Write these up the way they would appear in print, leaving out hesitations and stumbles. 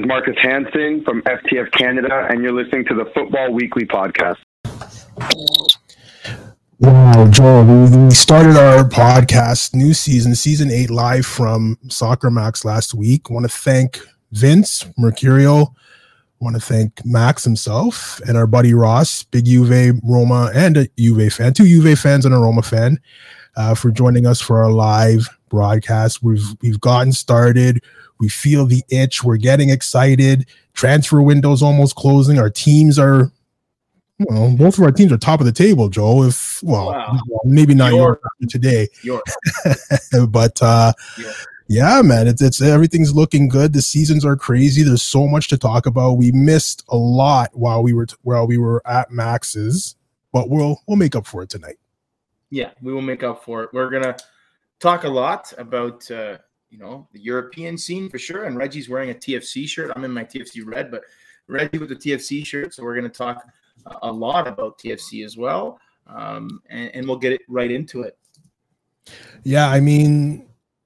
Marcus Hansen from FTF Canada, and you're listening to the Football Weekly podcast. Wow, Joel, we started our podcast, new season 8, live from Soccer Max last week. I want to thank Vince Mercurio. I want to thank Max himself and our buddy Ross, big Juve, Roma, and a Juve fan, 2 Juve fans and a Roma fan, for joining us for our live broadcast. We've gotten started. We feel the itch. We're getting excited. Transfer window's almost closing. Our teams are, well, both of our teams are top of the table, Joe. Maybe not yours today. But yeah, man, it's everything's looking good. The seasons are crazy. There's so much to talk about. We missed a lot while we were at Max's, but we'll make up for it tonight. Yeah, we will make up for it. We're gonna talk a lot about the European scene for sure. And Reggie's wearing a TFC shirt. I'm in my TFC red, but Reggie with the TFC shirt. So we're gonna talk a lot about TFC as well, and we'll get it right into it. Yeah, I mean.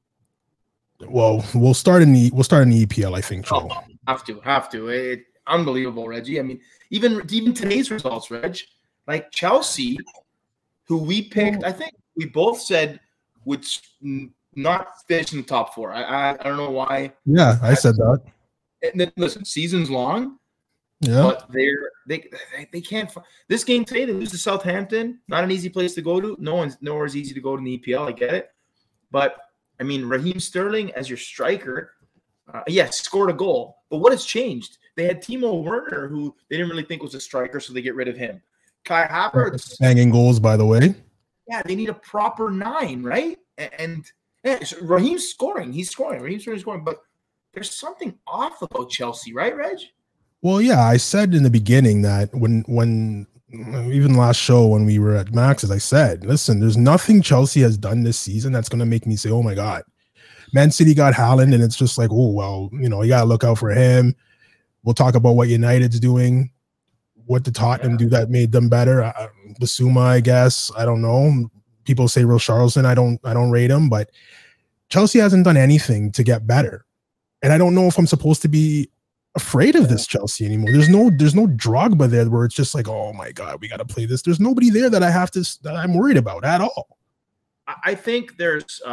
Well, we'll start in the EPL, I think, Joe. Have to. Unbelievable, Reggie. I mean, even today's results, Reg, like Chelsea, who we picked, I think we both said would not finish in the top 4. I don't know why. Yeah, I said that. Listen, season's long. Yeah, but they can't. This game today, they lose to Southampton. Not an easy place to go to. Nowhere is easy to go to in the EPL. I get it, but. I mean, Raheem Sterling as your striker, scored a goal. But what has changed? They had Timo Werner, who they didn't really think was a striker, so they get rid of him. Kai Havertz. Banging goals, by the way. Yeah, they need a proper 9, right? And so Raheem's scoring. He's scoring. Raheem's scoring. But there's something off about Chelsea, right, Reg? Well, yeah, I said in the beginning that when even last show when we were at Max's, I said, listen, there's nothing Chelsea has done this season that's going to make me say, oh, my God. Man City got Haaland, and it's just like, oh, well, you got to look out for him. We'll talk about what United's doing, what did Tottenham do that made them better. Basuma, I guess. I don't know. People say Richarlison. I don't rate him, but Chelsea hasn't done anything to get better. And I don't know if I'm supposed to be afraid of this Chelsea anymore. There's no Drogba there where it's just like, oh my God, we got to play this. There's nobody there that I'm worried about at all. I think there's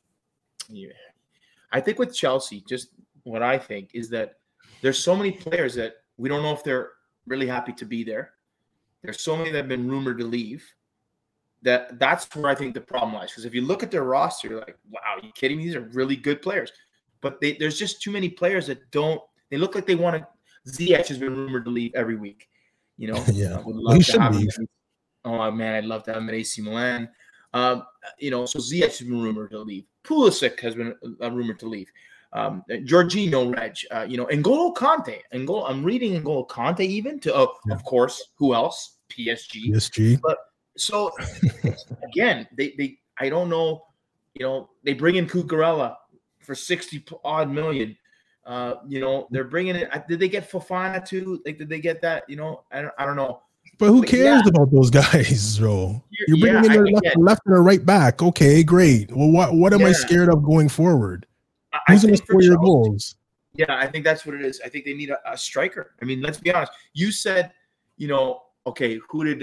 I think with Chelsea, just what I think is that there's so many players that we don't know if they're really happy to be there. There's so many that have been rumored to leave. That's where I think the problem lies. Because if you look at their roster, you're like, wow, are you kidding me? These are really good players. But there's just too many players that don't. They look like they want to. Ziyech has been rumored to leave every week. Yeah, I would love to have him. Oh man, I'd love to have him at AC Milan. So Ziyech has been rumored to leave. Pulisic has been rumored to leave. Jorginho, Reg. N'Golo Kante. I'm reading N'Golo Kante even to. Of course, who else? PSG. But so again, they I don't know. They bring in Cucurella for 60 odd million. They're bringing it. Did they get Fofana too? Like, did they get that? I don't know. But who cares about those guys, bro? You're bringing in their left and a right back. Okay, great. Well, what am I scared of going forward? Who's going to score your goals? Yeah, I think that's what it is. I think they need a striker. I mean, let's be honest. You said, okay, who did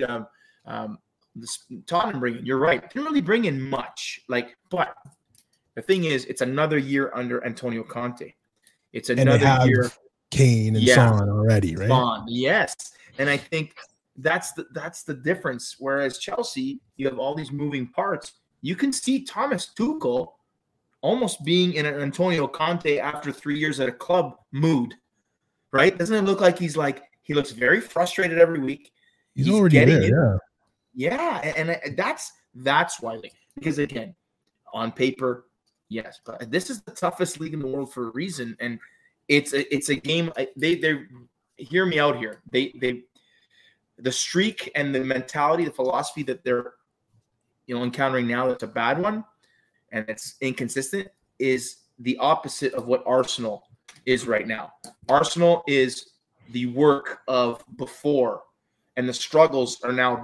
Tottenham bring in? You're right. Didn't really bring in much. But the thing is, it's another year under Antonio Conte. It's another year. Kane and Son already, right? Son, yes. And I think that's the difference. Whereas Chelsea, you have all these moving parts. You can see Thomas Tuchel almost being in an Antonio Conte after 3 years at a club mood, right? Doesn't it look like he looks very frustrated every week? He's already there, yeah. And that's why. Because again, on paper, yes, but this is the toughest league in the world for a reason, and it's a game. They hear me out here. They the streak and the mentality, the philosophy that they're encountering now, that's a bad one and it's inconsistent, is the opposite of what Arsenal is right now. Arsenal is the work of before, and the struggles are now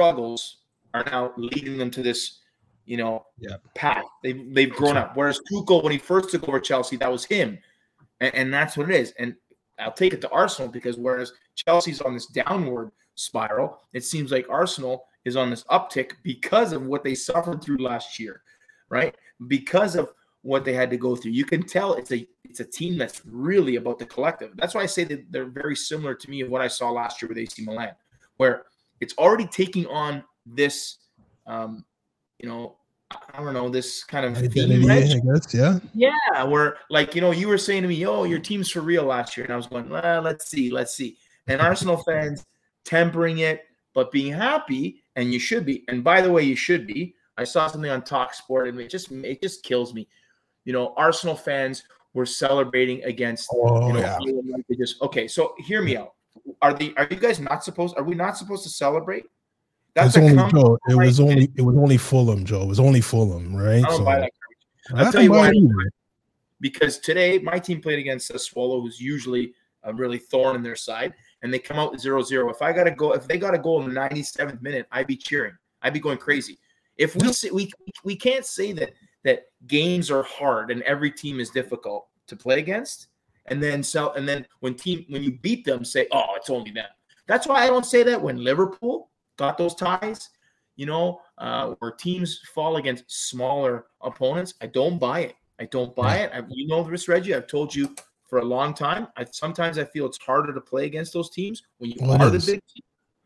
leading them to this path. They've grown up. Whereas Tuchel, when he first took over Chelsea, that was him. And that's what it is. And I'll take it to Arsenal, because whereas Chelsea's on this downward spiral, it seems like Arsenal is on this uptick because of what they suffered through last year, right? Because of what they had to go through. You can tell it's a team that's really about the collective. That's why I say that they're very similar to me of what I saw last year with AC Milan, where it's already taking on this, I don't know, this kind of identity, I guess, yeah. Yeah, where, like, you were saying to me, oh, your team's for real last year. And I was going, well, let's see. And Arsenal fans tempering it, but being happy, and you should be. And by the way, you should be. I saw something on TalkSport, and it just kills me. Arsenal fans were celebrating against, okay, so hear me out. Are you guys not supposed, are we not supposed to celebrate? That's only Joe. It was only Fulham, Joe. It was only Fulham, right? I don't buy that. I'll tell you why. Because today my team played against Sassuolo, who's usually a really thorn in their side, and they come out 0-0. If they got a goal in the 97th minute, I'd be cheering. I'd be going crazy. If we say, we can't say that games are hard and every team is difficult to play against, and then when you beat them, say, oh, it's only them. That's why I don't say that when Liverpool got those ties, where teams fall against smaller opponents. I don't buy it. This, Reggie, I've told you for a long time. Sometimes I feel it's harder to play against those teams when you are the big team.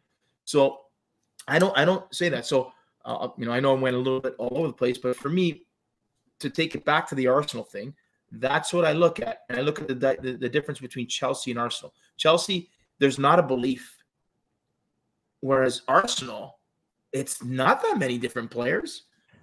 So I don't say that. So I know I went a little bit all over the place, but for me, to take it back to the Arsenal thing, that's what I look at, and I look at the difference between Chelsea and Arsenal. Chelsea, there's not a belief. Whereas Arsenal, it's not that many different players.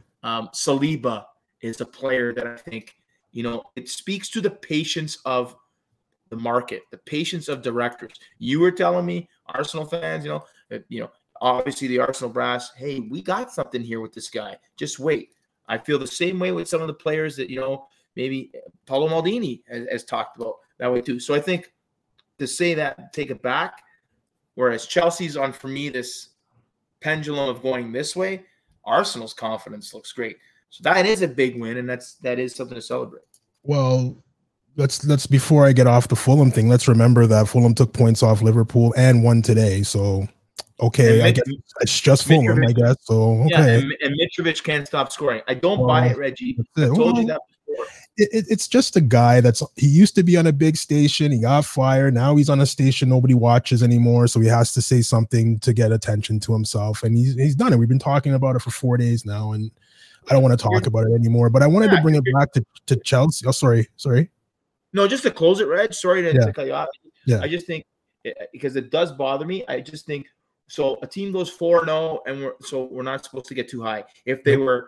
Saliba is a player that I think, it speaks to the patience of the market, the patience of directors. You were telling me, Arsenal fans, obviously the Arsenal brass, hey, we got something here with this guy. Just wait. I feel the same way with some of the players that, maybe Paolo Maldini has talked about that way too. So I think to say that, take it back. Whereas Chelsea's on, for me, this pendulum of going this way, Arsenal's confidence looks great. So that is a big win, and that is something to celebrate. Well, let's before I get off the Fulham thing, let's remember that Fulham took points off Liverpool and won today. So okay, I guess it's just Fulham, I guess. So okay. Yeah, and Mitrovic can't stop scoring. I don't buy it, Reggie. I told you that before. It's just a guy he used to be on a big station. He got fired. Now he's on a station nobody watches anymore. So he has to say something to get attention to himself. And he's done it. We've been talking about it for 4 days now, and I don't want to talk about it anymore. But I wanted to bring it back to Chelsea. Oh, sorry. No, just to close it, Reg. Sorry to cut you off. Yeah. I just think, because it does bother me, I just think, so a team goes 4-0, and we're not supposed to get too high. If they were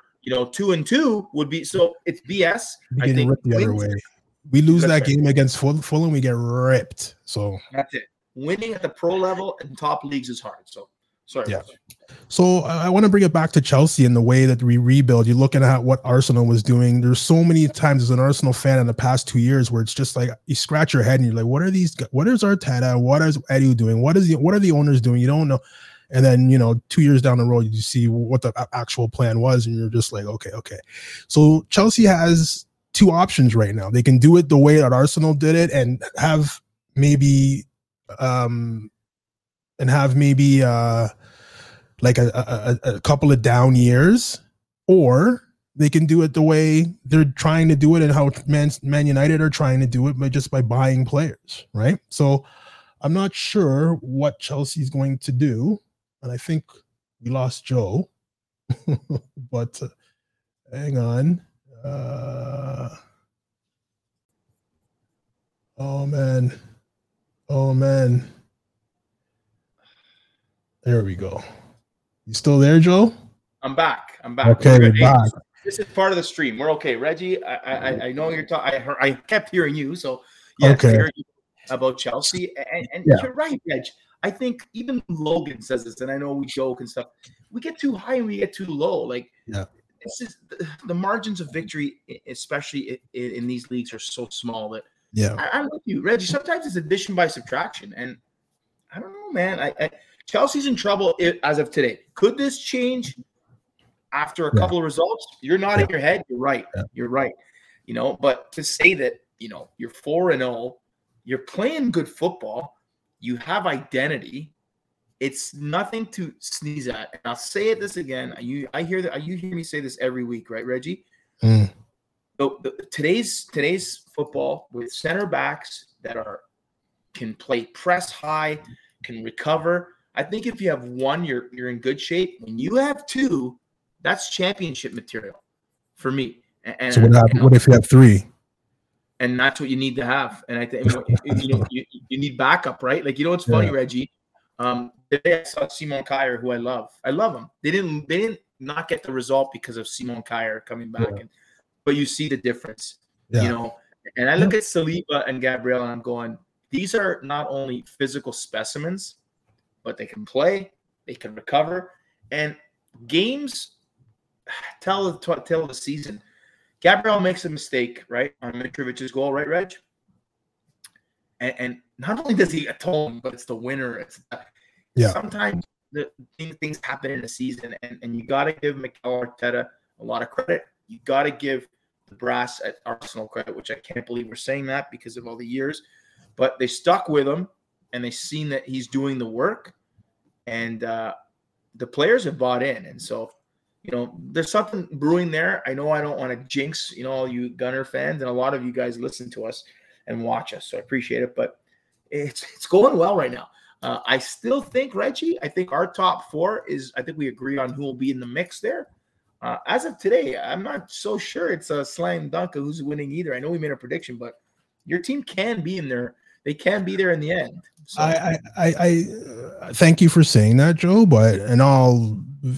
2-2 would be, so it's BS. I think ripped the other way. We lose that game against Fulham, we get ripped. So that's it. Winning at the pro level and top leagues is hard. So sorry. Yeah. So I want to bring it back to Chelsea and the way that we rebuild. You're looking at what Arsenal was doing. There's so many times as an Arsenal fan in the past 2 years where it's just like you scratch your head and you're like, what are these? What is Arteta? What is Edu doing? What are the owners doing? You don't know. And then, 2 years down the road, you see what the actual plan was, and you're just like, okay. So Chelsea has two options right now. They can do it the way that Arsenal did it and have maybe like a couple of down years, or they can do it the way they're trying to do it and how Man United are trying to do it, but just by buying players, right? So I'm not sure what Chelsea's going to do. And I think we lost Joe, but hang on. Oh man. There we go. You still there, Joe? I'm back. Okay, we're back. This is part of the stream. We're okay. Reggie, I know you're talking. I kept hearing you, so yes, okay. I heard you about Chelsea. And you're right, Reg. I think even Logan says this, and I know we joke and stuff. We get too high and we get too low. Like, it's just the margins of victory, especially in these leagues, are so small that I'm with you, Reggie. Sometimes it's addition by subtraction, and I don't know, man. Chelsea's in trouble as of today. Could this change after a couple of results? You're nodding your head. You're right. You're right. But to say that you're 4-0 You're playing good football. You have identity. It's nothing to sneeze at. And I'll say it this again. I hear that. You hear me say this every week, right, Reggie? So today's football with center backs that can play press high, can recover. I think if you have one, you're in good shape. When you have two, that's championship material for me. And so what if you have three? And that's what you need to have. And I think you need backup, right? Like, it's funny, Reggie. Today I saw Simon Kyer, who I love. I love him. They didn't not get the result because of Simon Kyer coming back, but you see the difference, And I look at Saliba and Gabriel, and I'm going, these are not only physical specimens, but they can play, they can recover, and games tell the season. Gabriel makes a mistake, right, on Mitrovic's goal, right, Reg? And not only does he atone, but it's the winner. Sometimes things happen in a season, and you got to give Mikel Arteta a lot of credit. You got to give the brass at Arsenal credit, which I can't believe we're saying that because of all the years. But they stuck with him, and they've seen that he's doing the work, and the players have bought in. And so, there's something brewing there. I know I don't want to jinx, all you Gunner fans, and a lot of you guys listen to us and watch us, so I appreciate it. But it's going well right now. I still think, Reggie, our top four I think we agree on who will be in the mix there. As of today, I'm not so sure it's a slam dunk of who's winning either. I know we made a prediction, but your team can be in there. They can be there in the end. So. I thank you for saying that, Joe. But in all,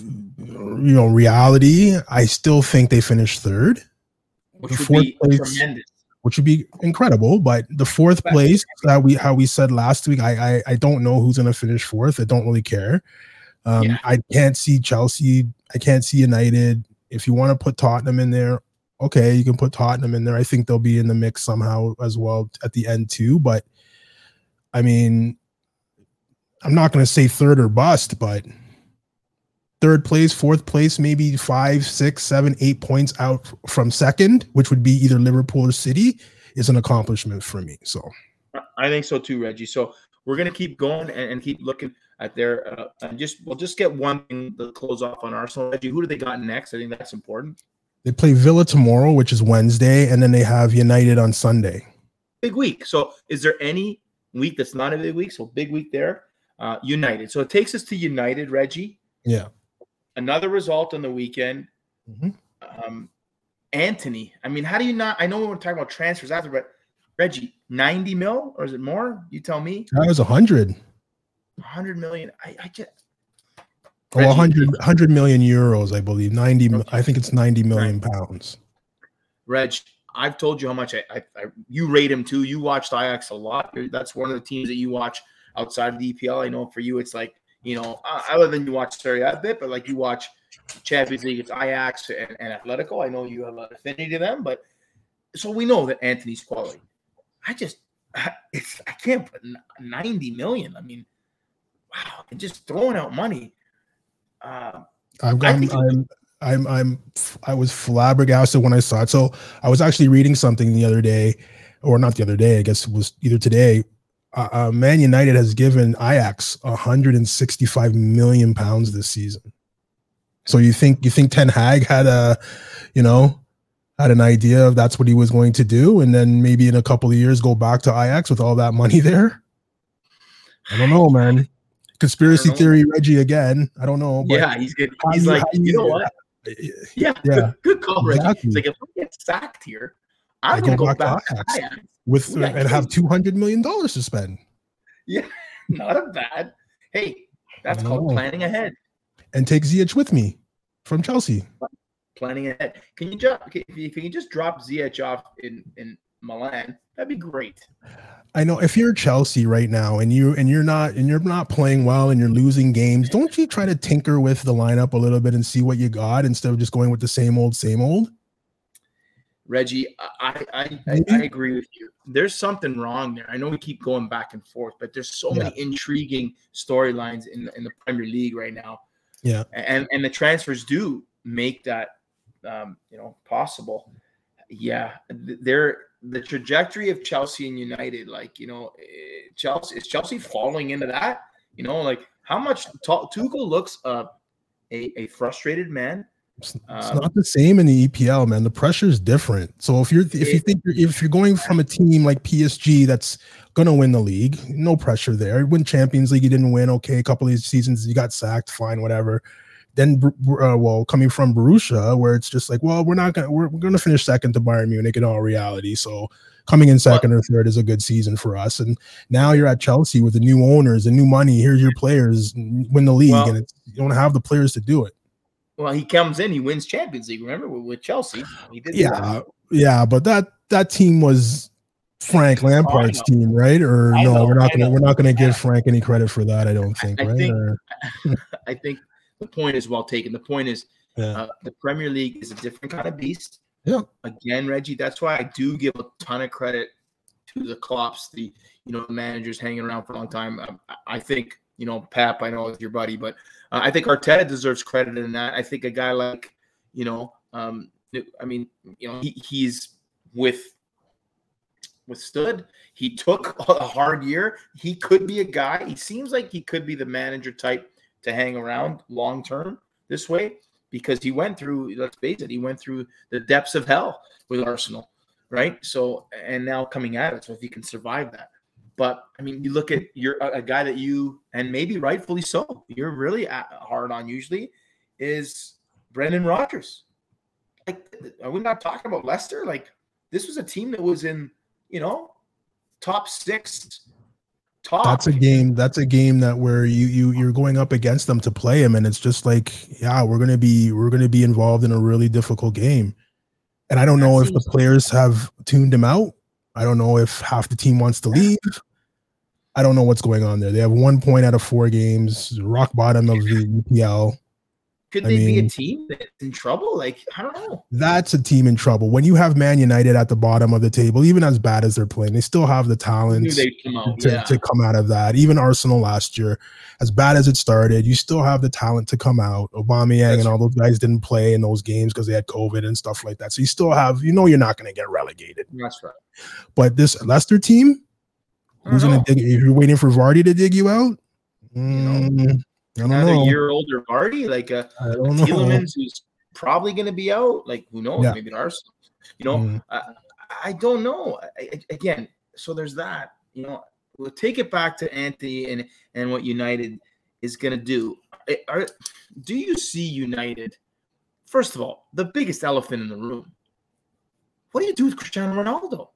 reality, I still think they finished third. Which would be tremendous. Which would be incredible. But the fourth place, how we said last week, I don't know who's going to finish fourth. I don't really care. I can't see Chelsea. I can't see United. If you want to put Tottenham in there, okay, you can put Tottenham in there. I think they'll be in the mix somehow as well at the end too. But I mean, I'm not going to say third or bust, but third place, fourth place, maybe 5, 6, 7, 8 points out from second, which would be either Liverpool or City, is an accomplishment for me. So I think so too, Reggie. So we're going to keep going and keep looking at their we'll just get one thing to close off on Arsenal. Reggie, who do they got next? I think that's important. They play Villa tomorrow, which is Wednesday, and then they have United on Sunday. Big week. So is there any week that's not a big week? So big week there. United. So it takes us to United, Reggie. Yeah. Another result on the weekend. Mm-hmm. Anthony. I mean, how do you not? I know we're talking about transfers after, but Reggie, 90 mil or is it more? You tell me. That was 100. 100 million. I just. Reggie, 100 million euros, I believe. 90. Okay. I think it's 90 million pounds. Reg, I've told you how much you rate him too. You watched Ajax a lot. That's one of the teams that you watch outside of the EPL. I know for you, it's like, other than you watch Serie A a bit, but like you watch Champions League, it's Ajax and Atletico. I know you have an affinity to them, but so we know that Anthony's quality. I can't put 90 million. I mean, wow, and just throwing out money. I was flabbergasted when I saw it. So I was actually reading something the other day, or not the other day, I guess it was either today. Man United has given Ajax 165 million pounds this season. So you think Ten Hag had an idea of that's what he was going to do, and then maybe in a couple of years go back to Ajax with all that money there? I don't know, man. Conspiracy theory, Reggie again. I don't know. But yeah, he's good. He's like, you know what? Yeah. Good call, Reggie. Exactly. It's like, if I get sacked here, I'm going to go back to Ajax. And have $200 million to spend. Yeah, not a bad. Hey, that's called planning ahead. And take Ziyech with me from Chelsea. Planning ahead. Can you just drop Ziyech off in Milan? That'd be great. I know if you're Chelsea right now and you're not playing well and you're losing games, don't you try to tinker with the lineup a little bit and see what you got instead of just going with the same old? Reggie, I agree with you. There's something wrong there. I know we keep going back and forth, but there's so many intriguing storylines in the Premier League right now. Yeah, and the transfers do make that possible. Yeah, the trajectory of Chelsea and United, like, Chelsea falling into that? Like how much Tuchel looks a frustrated man. It's not the same in the EPL, man. The pressure is different. So if you're going from a team like PSG that's gonna win the league, no pressure there. You win Champions League, you didn't win. Okay, a couple of these seasons you got sacked, fine, whatever. Then, coming from Borussia, where it's just like, well, we're gonna finish second to Bayern Munich in all reality. So coming in second or third is a good season for us. And now you're at Chelsea with the new owners and new money. Here's your players, win the league, and you don't have the players to do it. Well, he comes in, he wins Champions League. Remember with Chelsea, he did. Yeah, but that team was Frank Lampard's team, right? Or we're not gonna give Frank any credit for that. I don't think. I think the point is well taken. The point is the Premier League is a different kind of beast. Yeah. Again, Reggie, that's why I do give a ton of credit to the Klopps, the managers hanging around for a long time. I think. Pep, I know it's your buddy, but I think Arteta deserves credit in that. I think a guy like, he's withstood. He took a hard year. He could be a guy. He seems like he could be the manager type to hang around long term this way because he went through, let's face it, he went through the depths of hell with Arsenal, right? So, and now coming at it. So if he can survive that. But, I mean, you look at a guy that you, and maybe rightfully so, you're really hard on usually, is Brendan Rodgers. Like, are we not talking about Leicester? Like, this was a team that was in, top 6. That's a game that where you're going up against them to play him, and it's just like, we're gonna be involved in a really difficult game. And I don't know if the players have tuned him out. I don't know if half the team wants to leave. I don't know what's going on there. They have 1 point out of 4 games, rock bottom of the EPL. Could they be a team that's in trouble? Like, I don't know. That's a team in trouble. When you have Man United at the bottom of the table, even as bad as they're playing, they still have the talent to come out of that. Even Arsenal last year, as bad as it started, you still have the talent to come out. Aubameyang and all those guys didn't play in those games because they had COVID and stuff like that. So you still have, you're not going to get relegated. That's right. But this Leicester team, who's going to dig? If you're waiting for Vardy to dig you out, I don't know. A year older Vardy, like Tielemans, who's probably going to be out. Like, who knows? Maybe Arsenal. I don't know. Again, so there's that. We'll take it back to Anthony and what United is going to do. Do you see United? First of all, the biggest elephant in the room. What do you do with Cristiano Ronaldo?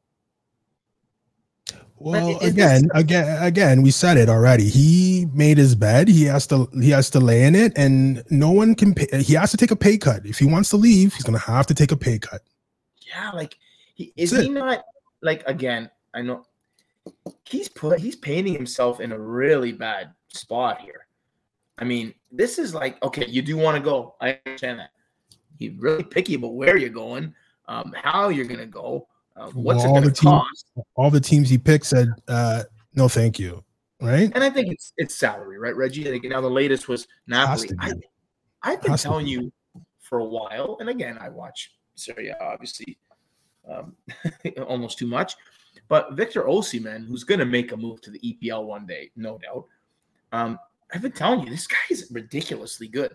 Well, again, we said it already. He made his bed. He has to lay in it, and no one can pay. He has to take a pay cut. If he wants to leave, he's going to have to take a pay cut. Yeah, like he not like, again, I know he's painting himself in a really bad spot here. I mean, this is like, okay, you do want to go. I understand that. He's really picky about where you're going, how you're going to go. What's it going to cost? All the teams he picked said, no, thank you. Right. And I think it's salary, right, Reggie? I think now the latest was Napoli. I've been telling you for a while, and again, I watch Serie A, obviously, almost too much. But Victor Osimhen, who's going to make a move to the EPL one day, no doubt. I've been telling you, this guy is ridiculously good.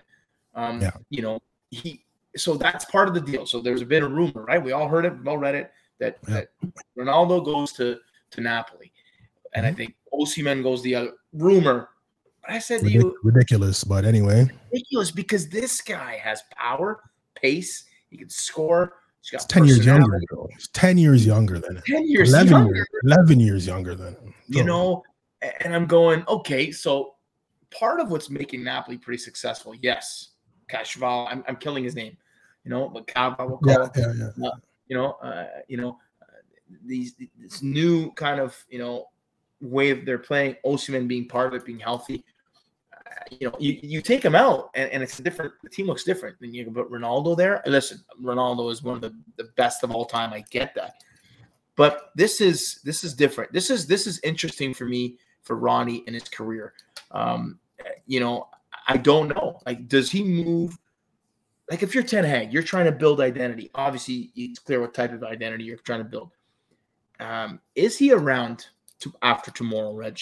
So that's part of the deal. So there's been a rumor, right? We all heard it, we all read it, that Ronaldo goes to Napoli. And I think Osimhen goes the other rumor. But I said to you, ridiculous, but anyway. Ridiculous because this guy has power, pace, he can score. He's 10 years younger, though. He's 10 years younger than him. 10 years 11 years younger than him. And I'm going, okay, so part of what's making Napoli pretty successful, yes, Cashval, I'm killing his name, but Cava will call this new kind of, way of they're playing, Osimhen being part of it, being healthy. You take him out and it's different. The team looks different. Then you can put Ronaldo there. And listen, Ronaldo is one of the best of all time. I get that, but this is different. This is interesting for me, for Ronnie and his career. I don't know. Like, does he move? Like, if you're Ten Hag, you're trying to build identity. Obviously, it's clear what type of identity you're trying to build. Is he around after tomorrow, Reg?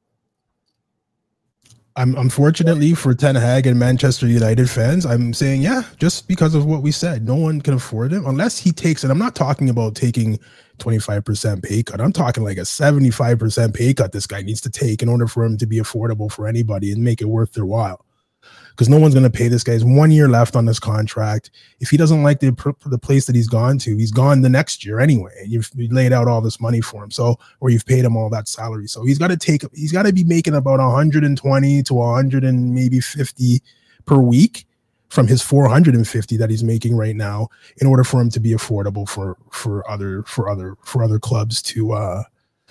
I'm unfortunately for Ten Hag and Manchester United fans, I'm saying yeah, just because of what we said. No one can afford him unless he takes it. I'm not talking about taking 25% pay cut. I'm talking like a 75% pay cut this guy needs to take in order for him to be affordable for anybody and make it worth their while. Because no one's going to pay this guy. He's 1 year left on this contract. If he doesn't like the place that he's gone to, he's gone the next year anyway. You've laid out all this money for him, or you've paid him all that salary. So he's got to be making about 120 to 100 and maybe 50 per week from his 450 that he's making right now in order for him to be affordable for other clubs to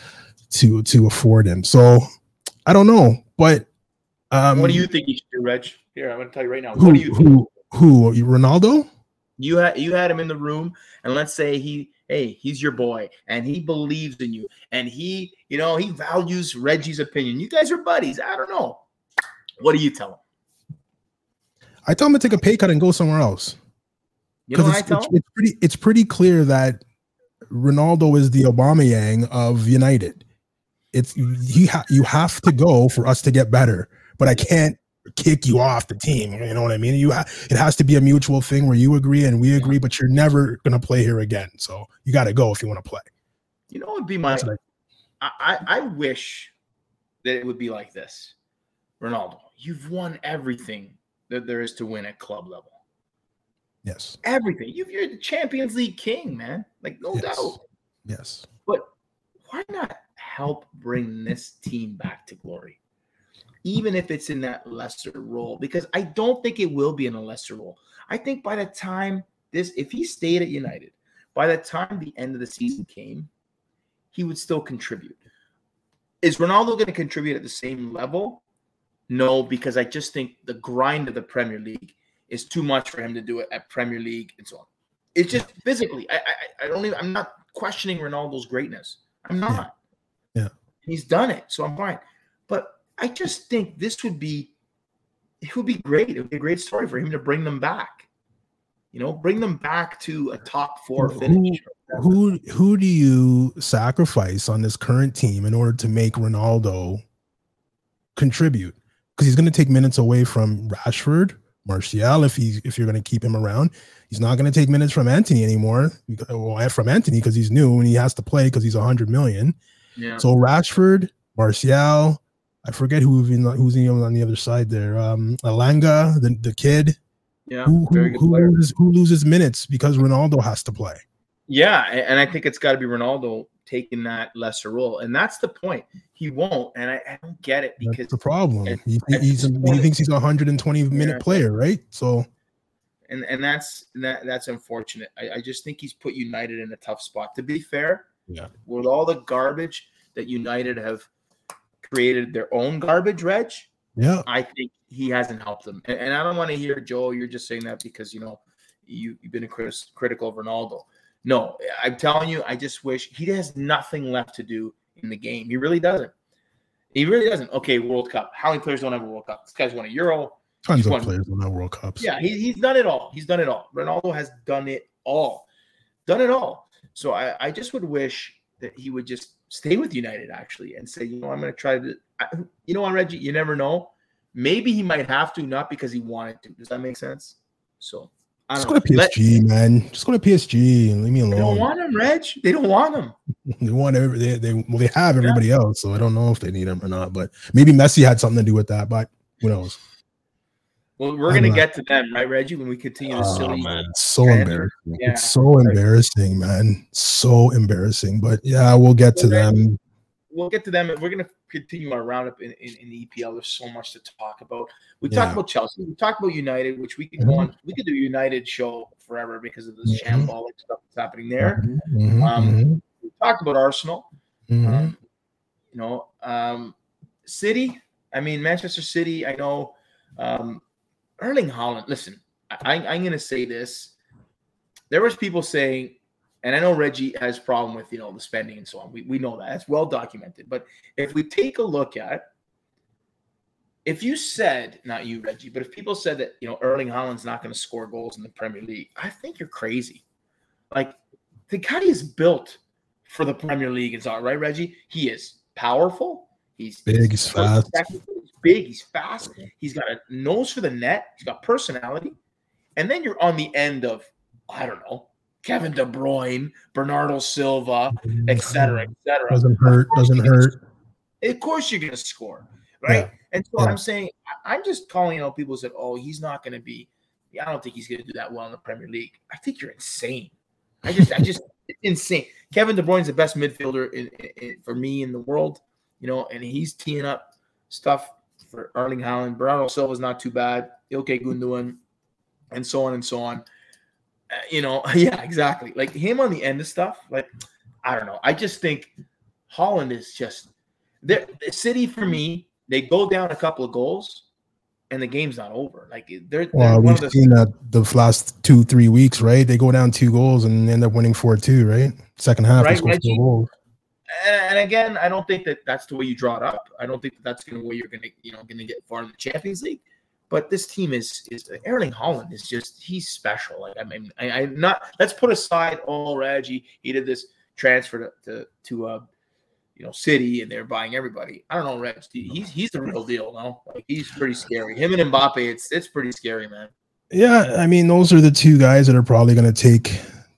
afford him. So I don't know, but what do you think he should do, Reg? Here, I'm going to tell you right now. What do you think? Who? Ronaldo? You had him in the room, and let's say he's your boy, and he believes in you, and he values Reggie's opinion. You guys are buddies. I don't know. What do you tell him? I tell him to take a pay cut and go somewhere else. You know what I tell him? It's pretty clear that Ronaldo is the Aubameyang of United. You have to go for us to get better, but I can't kick you off the team. You know what I mean? It has to be a mutual thing where you agree and we agree, but you're never going to play here again. So you got to go if you want to play. You know what would be I wish that it would be like this. Ronaldo, you've won everything that there is to win at club level. Yes. Everything. You're the Champions League king, man. Like, no doubt. Yes. But why not help bring this team back to glory? Even if it's in that lesser role, because I don't think it will be in a lesser role. I think by the time if he stayed at United, by the time the end of the season came, he would still contribute. Is Ronaldo going to contribute at the same level? No, because I just think the grind of the Premier League is too much for him to do it at Premier League and so on. It's just physically. I'm not questioning Ronaldo's greatness. I'm not. Yeah. He's done it, so I'm fine. But I just think it would be great. It would be a great story for him to bring them back. Bring them back to a top 4 finish. Who do you sacrifice on this current team in order to make Ronaldo contribute? Because he's going to take minutes away from Rashford, Martial, if you're going to keep him around. He's not going to take minutes from Antony anymore. From Antony because he's new and he has to play because he's 100 million. Yeah. So Rashford, Martial, I forget who's on the other side there. Alanga, the kid. Yeah. Who loses minutes because Ronaldo has to play. Yeah, and I think it's got to be Ronaldo taking that lesser role, and that's the point. He won't, and I don't get it because that's the problem. He thinks he's a 120-minute player, right? So, and that's unfortunate. I just think he's put United in a tough spot. To be fair, with all the garbage that United have created their own garbage, Reg. Yeah, I think he hasn't helped them, and I don't want to hear Joe. You're just saying that because you've been critical of Ronaldo. No, I'm telling you, I just wish he has nothing left to do in the game. He really doesn't. Okay, World Cup. How many players don't have a World Cup? This guy's won a Euro. Tons of players don't have World Cups. Yeah, he's done it all. He's done it all. Ronaldo has done it all. So I just would wish that he would just stay with United actually and say, I'm going to try to. You know what, Reggie? You never know. Maybe he might have to, not because he wanted to. Does that make sense? So just go to PSG, man. Just go to PSG and leave me alone. They don't want him, Reg. They don't want him. They have everybody else, so I don't know if they need him or not. But maybe Messi had something to do with that. But who knows? Well, we're gonna get to them, right, Reggie? When we continue to silly, man, so embarrassing. Yeah. It's so embarrassing, man. So embarrassing. But yeah, we'll get to them. We'll get to them. We're going to continue our roundup in the EPL. There's so much to talk about. We talked about Chelsea. We talked about United, which we could go on. We could do a United show forever because of this shambolic stuff that's happening there. We talked about Arsenal. City. I mean, Manchester City. I know Erling Haaland. Listen, I'm going to say this. There was people saying, and I know Reggie has a problem with, the spending and so on. We know that. It's well documented. But if we take a look at, if you said, not you, Reggie, but if people said that, Erling Haaland's not going to score goals in the Premier League, I think you're crazy. Like, the guy is built for the Premier League. It's all right, Reggie. He is powerful. He's big. He's fast. He's big. He's fast. He's got a nose for the net. He's got personality. And then you're on the end of, I don't know, Kevin De Bruyne, Bernardo Silva, et cetera, et cetera. Doesn't hurt. Of course you're going to score, right? Yeah. And so I'm saying, I'm just calling out people who said, oh, he's not going to be, I don't think he's going to do that well in the Premier League. I think you're insane. I just insane. Kevin De Bruyne's the best midfielder for me in the world, and he's teeing up stuff for Erling Haaland. Bernardo Silva's not too bad. Ilkay Gundogan, and so on and so on. Yeah, exactly. Like him on the end of stuff. Like, I don't know. I just think Holland is just the City for me. They go down a couple of goals, and the game's not over. Like they're we've seen that the last 2-3 weeks, right? They go down 2 goals and end up winning 4-2, right? Second half, right, they score 4 goals. And again, I don't think that's the way you draw it up. I don't think that's the way you're going to get far in the Champions League. But this team is Erling Haaland is just, he's special. Like, I mean, I'm not, let's put aside, Reggie, he did this transfer to City and they're buying everybody. I don't know, Reg, he's the real deal, no? Like, he's pretty scary. Him and Mbappe, it's pretty scary, man. Yeah, I mean, those are the 2 guys that are probably going to take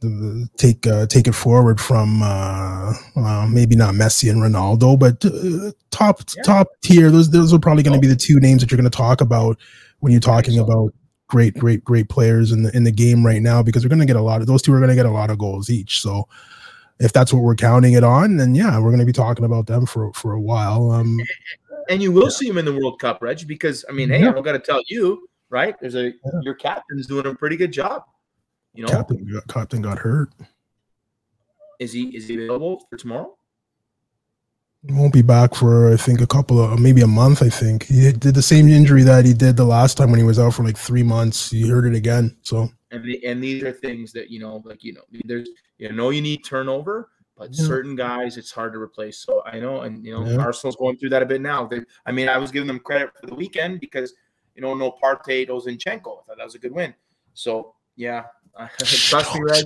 it forward from maybe not Messi and Ronaldo, but top tier. Those are probably going to be the 2 names that you're going to talk about when you're talking about great players in the game right now, because they're going to get those 2 are going to get a lot of goals each. So if that's what we're counting it on, then yeah, we're going to be talking about them for a while. And you will see them in the World Cup, Reg, because I mean, hey, I've got to tell you, right? Your captain's doing a pretty good job. Captain got hurt. Is he available for tomorrow? He won't be back for, I think, maybe a month. I think he did the same injury that he did the last time when he was out for like 3 months. He hurt it again. So and these are things that there's you need turnover, but certain guys it's hard to replace. So I know, and Arsenal's going through that a bit now. I was giving them credit for the weekend because no Partey, no Zinchenko. I thought that was a good win. So yeah. Trust me, Reg.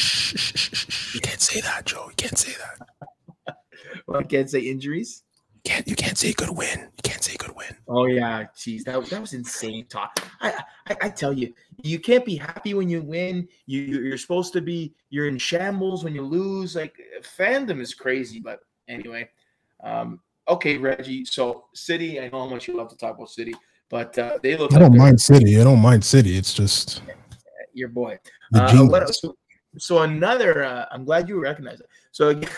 You can't say that, Joe. You can't say that. Well, I can't say injuries. You can't say good win. You can't say good win. Oh yeah, geez, that was insane talk. I tell you, you can't be happy when you win. You're supposed to be. You're in shambles when you lose. Like, fandom is crazy. But anyway, okay, Reggie. So City, I know how much you love to talk about City, but they look. I don't mind City. It's just your boy. So another, I'm glad you recognize it. So again,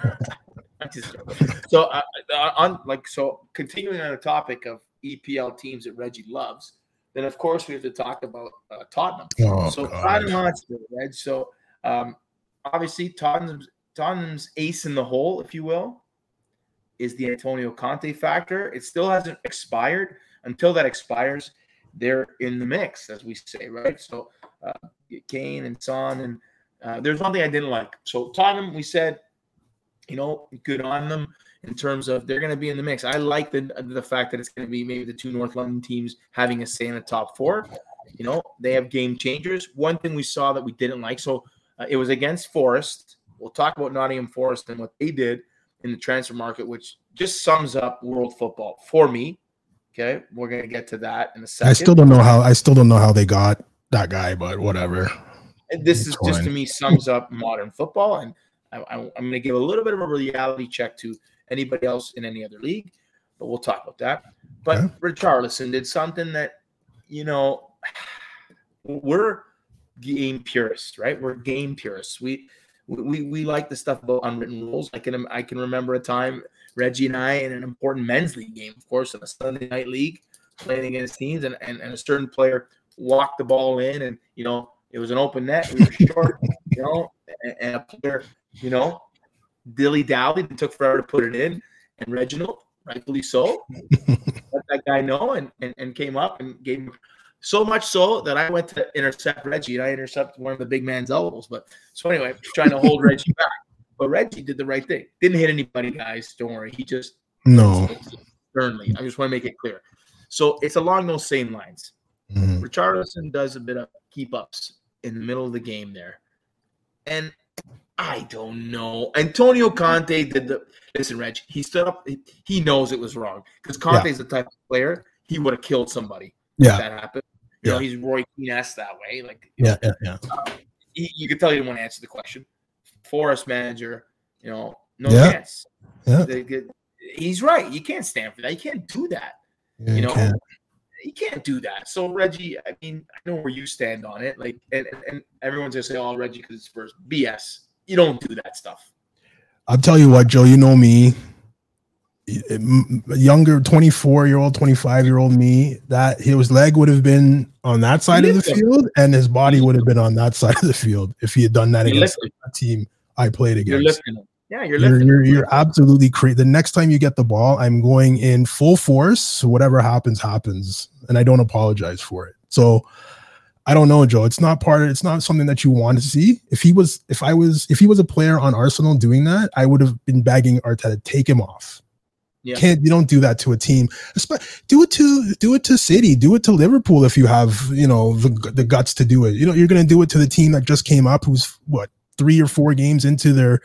continuing on the topic of EPL teams that Reggie loves, then of course we have to talk about Tottenham. Tottenham Hotspur, Reg. So obviously Tottenham's ace in the hole, if you will, is the Antonio Conte factor. It still hasn't expired. Until that expires, they're in the mix, as we say, right? So Kane and Son, and there's one thing I didn't like. So Tottenham, we said, good on them in terms of they're going to be in the mix. I like the fact that it's going to be maybe the 2 North London teams having a say in the top 4. They have game changers. One thing we saw that we didn't like, so it was against Forest. We'll talk about Nottingham Forest and what they did in the transfer market, which just sums up world football for me. Okay, we're going to get to that in a second. I still don't know how they got that guy, but whatever. And this is just, to me, sums up modern football, and I'm going to give a little bit of a reality check to anybody else in any other league, but we'll talk about that. But Richarlison did something that, we're game purists, right? We're game purists. We like the stuff about unwritten rules. I can remember a time Reggie and I in an important men's league game, of course, in a Sunday night league, playing against teams, and a certain player walked the ball in, and it was an open net. We were short, and a player, dilly-dallied and took forever to put it in. And Reginald, rightfully so, let that guy know and came up and gave him so much so that I went to intercept Reggie, and I intercepted one of the big man's elbows. But so anyway, trying to hold Reggie back. But Reggie did the right thing. Didn't hit anybody, guys. Don't worry. He just sternly. I just want to make it clear. So it's along those same lines. Richarlison does a bit of keep ups in the middle of the game there, and I don't know. Antonio Conte did the listen, Reg. He stood up. He knows it was wrong because Conte's the type of player he would have killed somebody if that happened. You know, he's Roy Keane-esque that way. Like, you could tell he didn't want to answer the question. Forest manager, you know, no chance. Yeah. He's right. You can't stand for that. You can't do that. Yeah, you know, you can't do that. So Reggie, I mean, I know where you stand on it. Like, and everyone's gonna say, "Oh, Reggie, because it's Spurs." BS. You don't do that stuff. I'll tell you what, Joe. You know me. Younger 24-year-old, 25-year-old me, that his leg would have been on that side of the field, and his body would have been on that side of the field if he had done that against a team I played against. You're lifting him. Yeah, you're absolutely crazy. The next time you get the ball, I'm going in full force. So whatever happens, and I don't apologize for it. So I don't know, Joe. It's not something that you want to see. If he was a player on Arsenal doing that, I would have been begging Arteta, take him off. Yeah. You don't do that to a team. Do it to City, do it to Liverpool if you have, you know, the guts to do it. You know, you're going to do it to the team that just came up, who's 3 or 4 games into their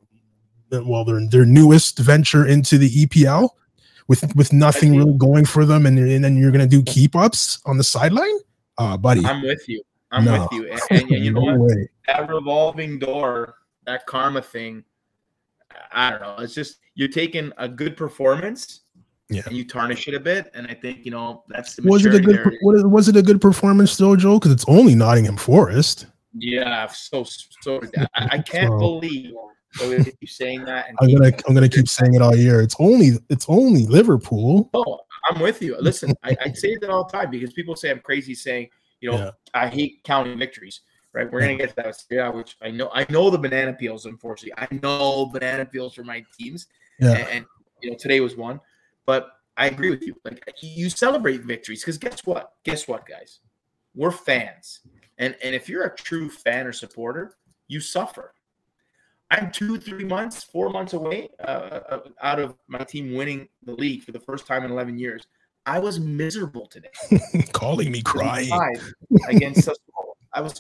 newest venture into the EPL with nothing really going for them, and then you're going to do keep ups on the sideline, buddy. I'm with you. With you, and you know what? That revolving door, that karma thing. I don't know. It's just you're taking a good performance and you tarnish it a bit, and I think, you know, that's the maturity. Was it a good performance though, Joe? Because it's only Nottingham Forest. Yeah, so I can't believe you saying that. And I'm gonna keep saying it all year. It's only Liverpool. Oh, I'm with you. Listen, I say that all the time because people say I'm crazy saying, you know, I hate counting victories. Right, we're gonna get to that. Which I know the banana peels. Unfortunately, I know banana peels for my teams, and you know today was one. But I agree with you. Like, you celebrate victories because guess what, guys, we're fans, and if you're a true fan or supporter, you suffer. I'm 2-3 months, 4 months away out of my team winning the league for the first time in 11 years. I was miserable today. Calling me crying against Sassuolo. I was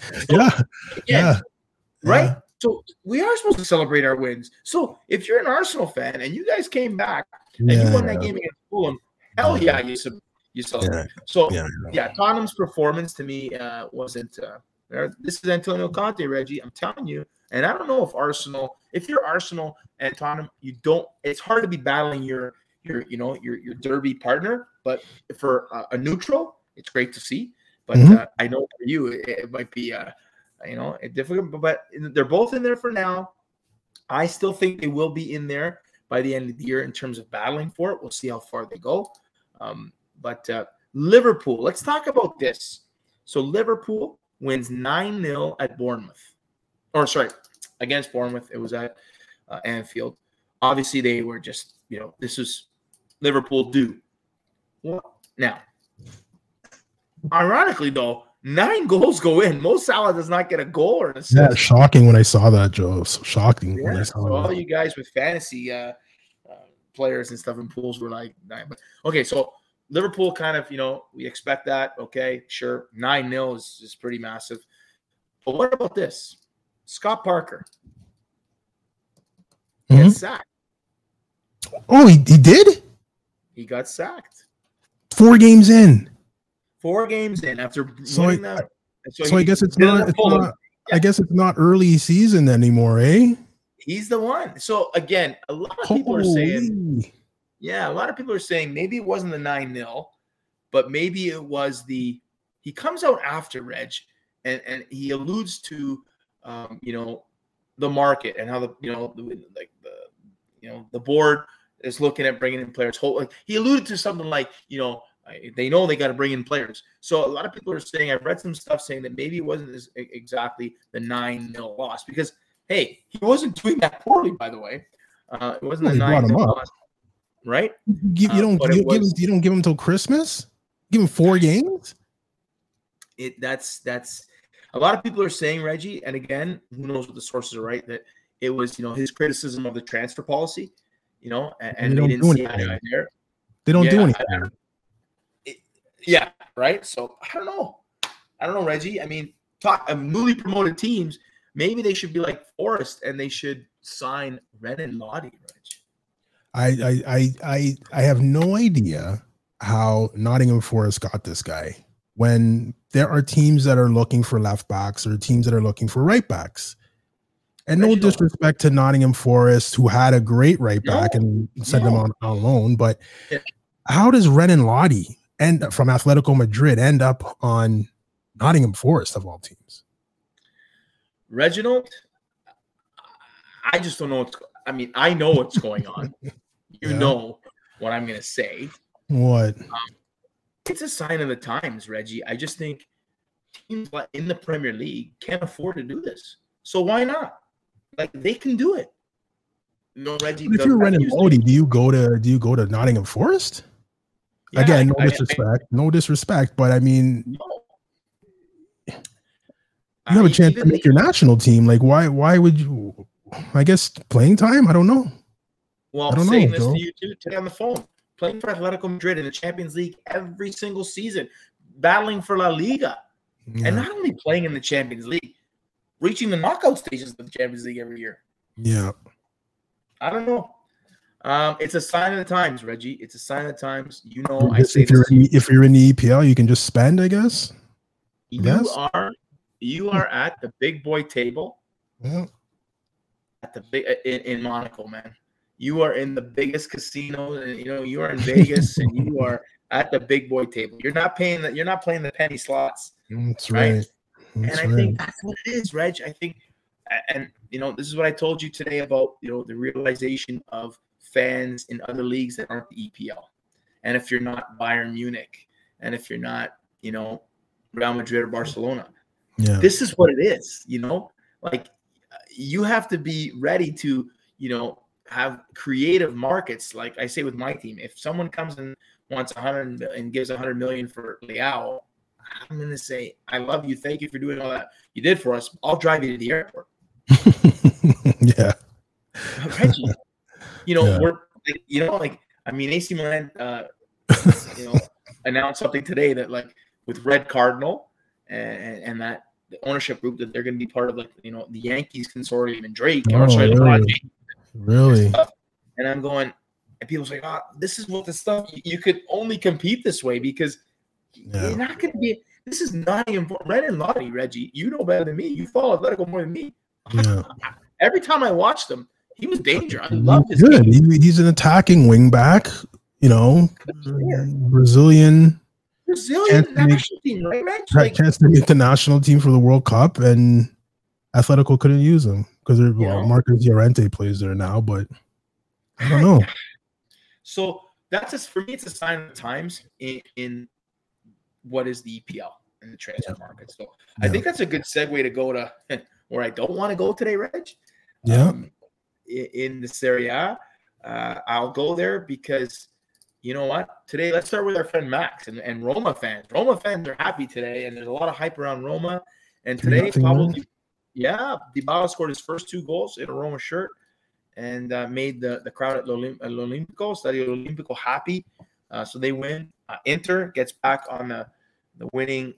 right. So we are supposed to celebrate our wins. So if you're an Arsenal fan and you guys came back and you won that game against Fulham, hell yeah, you celebrate. So Tottenham's performance to me wasn't. This is Antonio Conte, Reggie. I'm telling you, and I don't know if you're Arsenal and Tottenham, you don't. It's hard to be battling your derby partner, but for a neutral, it's great to see. But I know for you, it might be, difficult. But they're both in there for now. I still think they will be in there by the end of the year in terms of battling for it. We'll see how far they go. But Liverpool, let's talk about this. So Liverpool wins 9-0 at Bournemouth. Against Bournemouth. It was at Anfield. Obviously, they were just, this was Liverpool due. Well, now, ironically, though, 9 goals go in. Mo Salah does not get a goal or an assist. Yeah, shocking when I saw that, Joe. So shocking when I saw that. All you guys with fantasy players and stuff in pools were like 9. But okay, so Liverpool kind of, we expect that. Okay, sure. 9-0 is pretty massive. But what about this? Scott Parker gets sacked. Oh, he did? He got sacked. 4 games in. 4 games in after winning that. So I guess it's not. I guess it's not early season anymore, eh? He's the one. So again, a lot of people are saying, a lot of people are saying maybe it wasn't the 9-0, but maybe it was he comes out after Reg, and he alludes to, the market and how the board is looking at bringing in players. He alluded to something like, they know they got to bring in players. So a lot of people are saying, I've read some stuff saying that maybe it wasn't exactly the 9-0 loss because, hey, he wasn't doing that poorly, by the way. It wasn't the 9-0 loss, right? You don't give him till Christmas? Give him 4 games? That's a lot of people are saying, Reggie, and again, who knows what the sources are right, that it was, his criticism of the transfer policy, and they didn't see eye there. They don't do anything. Yeah, right. So I don't know, Reggie. I mean, newly promoted teams maybe they should be like Forest and they should sign Renan Lodi, Rich. I have no idea how Nottingham Forest got this guy when there are teams that are looking for left backs or teams that are looking for right backs. And no disrespect to Nottingham Forest, who had a great right back and sent them on loan, but how does Renan Lodi from Atletico Madrid end up on Nottingham Forest of all teams? Reginald, I just don't know I know what's going on. You know what I'm going to say. What? It's a sign of the times, Reggie. I just think teams in the Premier League can't afford to do this. So why not? Like, they can do it. No, Reggie. But if you're Renan Lodi, do you go to Nottingham Forest? Yeah, again, no disrespect, but I mean, you have a chance to make your national team. Like, why would you? I guess playing time. I don't know. Well, I'm saying this to you too today on the phone. Playing for Atletico Madrid in the Champions League every single season, battling for La Liga, and not only playing in the Champions League, reaching the knockout stages of the Champions League every year. Yeah. I don't know. It's a sign of the times, Reggie. It's a sign of the times. You know, if you're in the EPL, you can just spend, I guess. You are at the big boy table. Yeah. At the big in Monaco, man. You are in the biggest casino, and you are in Vegas, and you are at the big boy table. You're not playing the penny slots. That's right. I think that's what it is, Reg. I think, and this is what I told you today about the realization of fans in other leagues that aren't the EPL, and if you're not Bayern Munich, and if you're not Real Madrid or Barcelona, this is what it is. Like you have to be ready to have creative markets. Like I say with my team, if someone comes and wants 100 and gives 100 million for Leao, I'm going to say, I love you. Thank you for doing all that you did for us. I'll drive you to the airport. Yeah. Reggie, we're, AC Milan, announced something today that with Red Cardinal and that the ownership group that they're going to be part of the Yankees consortium and Drake. Really? And I'm going, and people say, this is what the stuff you could only compete this way because you're not going to be. This is not important. Renan Lodi, Reggie, you know better than me. You follow Atletico more than me. Yeah. Every time I watched him, he was dangerous. I love his game. He's an attacking wing back. Brazilian national team, right, Reg? Chance to make the national team for the World Cup, and Atletico couldn't use him because Marcos Llorente plays there now, but I don't know. So for me, it's a sign of the times in what is the EPL in the transfer market. So I think that's a good segue to go to where I don't want to go today, Reg. In the Serie A, I'll go there because you know what? Today, let's start with our friend Max and Roma fans. Roma fans are happy today, and there's a lot of hype around Roma. And today, Dybala scored his first 2 goals in a Roma shirt and made the crowd at L'Olimpico, Stadio Olimpico, happy. So they win. Inter gets back on the winning,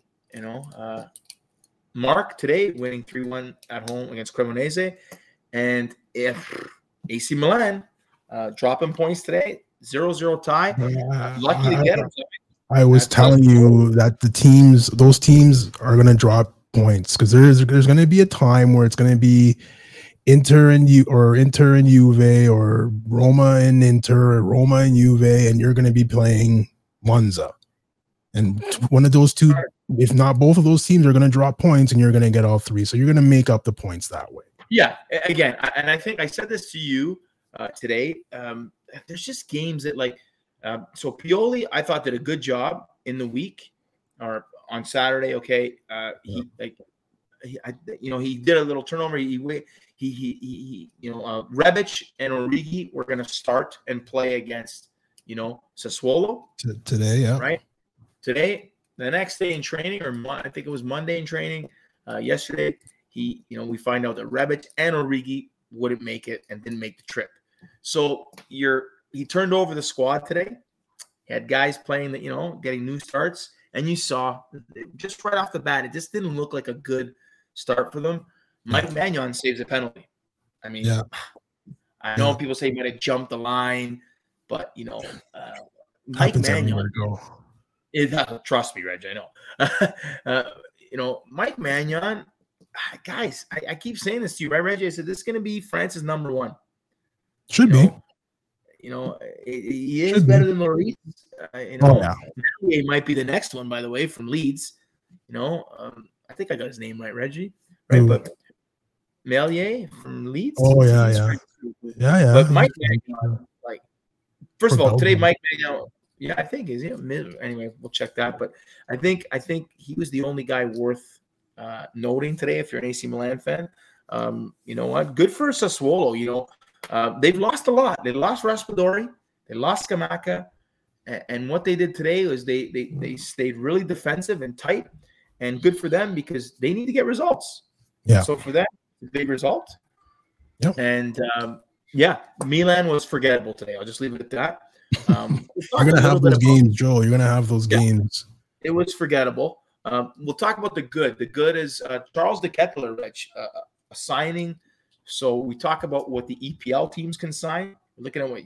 mark today, winning 3-1 at home against Cremonese. And if AC Milan dropping points today, 0-0 tie, lucky to get them. I was telling you that those teams are going to drop points because there's going to be a time where it's going to be Inter and Juve, or Roma and Inter, or Roma and Juve, and you're going to be playing Monza. And one of those two, if not both of those teams, are going to drop points, and you're going to get all 3. So you're going to make up the points that way. Yeah. Again, and I think I said this to you today. There's just games that so Pioli, I thought, did a good job in the week or on Saturday. Okay. He did a little turnover. Rebic and Origi were going to start and play against, Sassuolo today. Yeah. Right. Today, the next day in training, or I think it was Monday in training, yesterday, we find out that Rebic and Origi wouldn't make it and didn't make the trip. So he turned over the squad today. He had guys playing that, getting new starts. And you saw just right off the bat, it just didn't look like a good start for them. Mike Magnon saves a penalty. I mean, I know people say he might have jumped the line, but Mike Magnon. Trust me, Reg. I know. Mike Magnon, guys. I keep saying this to you, right, Reg? I said this is going to be France's number one. Should be. He is better than Lloris. He might be the next one, by the way, from Leeds. I think I got his name right, Reggie. Right, but Meslier from Leeds. Oh yeah. But Mike Magnon, first of all, today Mike Magnon. Yeah, I think is anyway. We'll check that, but I think he was the only guy worth noting today. If you're an AC Milan fan, you know what? Good for Sassuolo. They've lost a lot. They lost Raspadori. They lost Scamacca. And what they did today was they stayed really defensive and tight, and good for them because they need to get results. Yeah. So for them, big result. Yep. And Milan was forgettable today. I'll just leave it at that. You're gonna have those games, Joe. You're gonna have those games. It was forgettable. We'll talk about the good. The good is Charles de Ketelaere, Rich, a signing. So we talk about what the EPL teams can sign. We're looking at what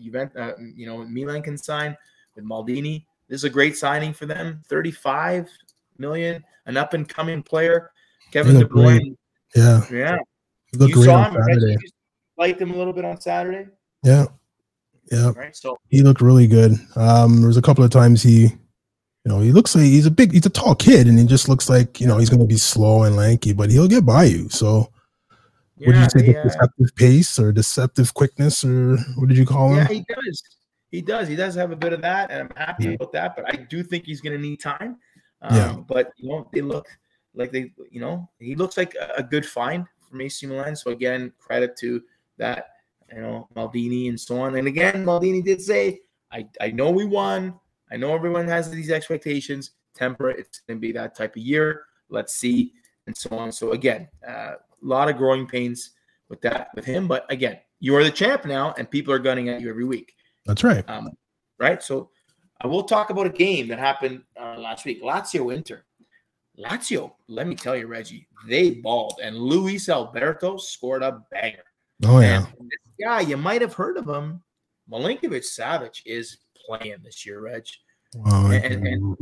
Milan can sign with Maldini. This is a great signing for them. 35 million, an up and coming player. Kevin De Bruyne. Great. Yeah. You saw him. Right? You liked him a little bit on Saturday. Yeah. Right. So he looked really good. There was a couple of times he looks like he's a tall kid, and he just looks like he's going to be slow and lanky, but he'll get by you. So. What did you say? Deceptive pace or deceptive quickness, or what did you call him? Yeah, he does. He does have a bit of that, and I'm happy about that. But I do think he's going to need time. But they look like he looks like a good find from AC Milan. So again, credit to that, Maldini and so on. And again, Maldini did say, "I know we won. I know everyone has these expectations. Temper it. It's going to be that type of year. Let's see." And so on. So again, a lot of growing pains with him. But again, you are the champ now, and people are gunning at you every week. That's right. Right. So I will talk about a game that happened last week. Lazio-Inter. Lazio, let me tell you, Reggie, they balled, and Luis Alberto scored a banger. Oh yeah. And this guy, you might have heard of him. Milinkovic-Savic is playing this year, Reg. Wow. And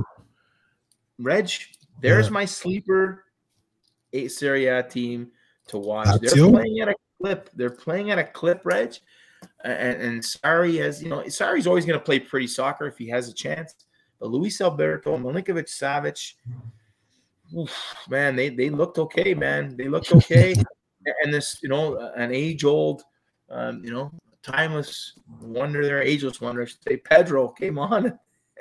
Reg, there's my sleeper Serie A team to watch. Lazio? They're playing at a clip, Reg. And Sarri Sarri's always going to play pretty soccer if he has a chance. But Luis Alberto, Milinkovic-Savic, man, they looked okay, man. They looked okay. And this, an age-old, timeless wonder there, ageless wonder, I should say. Pedro came on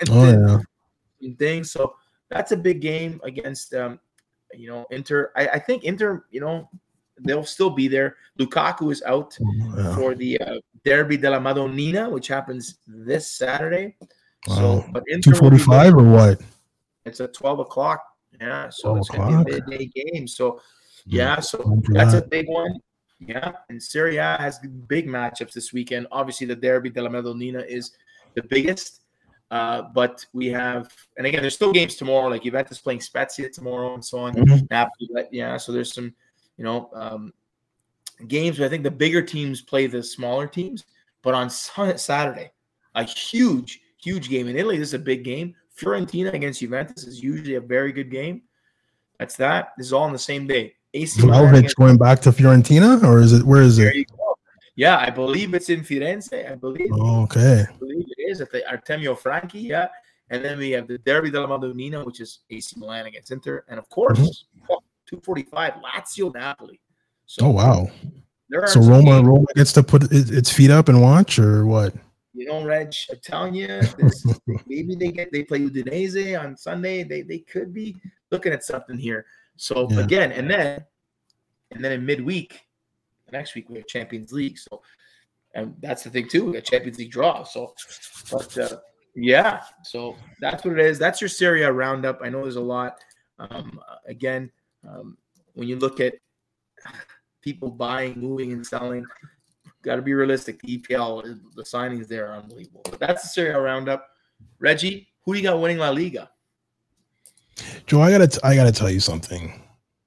and things. So that's a big game against Inter. I think Inter, they'll still be there. Lukaku is out for the Derby della Madonnina, which happens this Saturday. Wow. So, but Inter 2:45 or what? It's at 12 o'clock. Yeah, so it's going to be a midday game. So, that's a big one. Yeah, and Serie A has big matchups this weekend. Obviously, the Derby della Madonnina is the biggest. But we have, and again, there's still games tomorrow. Like Juventus playing Spezia tomorrow and so on. Mm-hmm. So there's some, games where I think the bigger teams play the smaller teams. But on Saturday, a huge game in Italy. This is a big game. Fiorentina against Juventus is usually a very good game. That's that. This is all on the same day. AC Vlahovic going back to Fiorentina, or is it? Where is it? Yeah, I believe it's in Firenze. I believe. Oh, okay. I believe it is at the Artemio Franchi. Yeah, and then we have the Derby della Madonnina, which is AC Milan against Inter, and of course, 2:45 Lazio Napoli. So, oh wow! So Roma gets to put its feet up and watch, or what? Reg, I'm telling you, maybe they play Udinese on Sunday. They could be looking at something here. So again, and then in midweek, next week we have Champions League. So, and that's the thing too. We got Champions League draw. So, but so that's what it is. That's your Serie A roundup. I know there's a lot. Again, when you look at people buying, moving, and selling, got to be realistic. The EPL, the signings there are unbelievable. But that's the Serie A roundup. Reggie, who do you got winning La Liga? Joe, I gotta tell you something.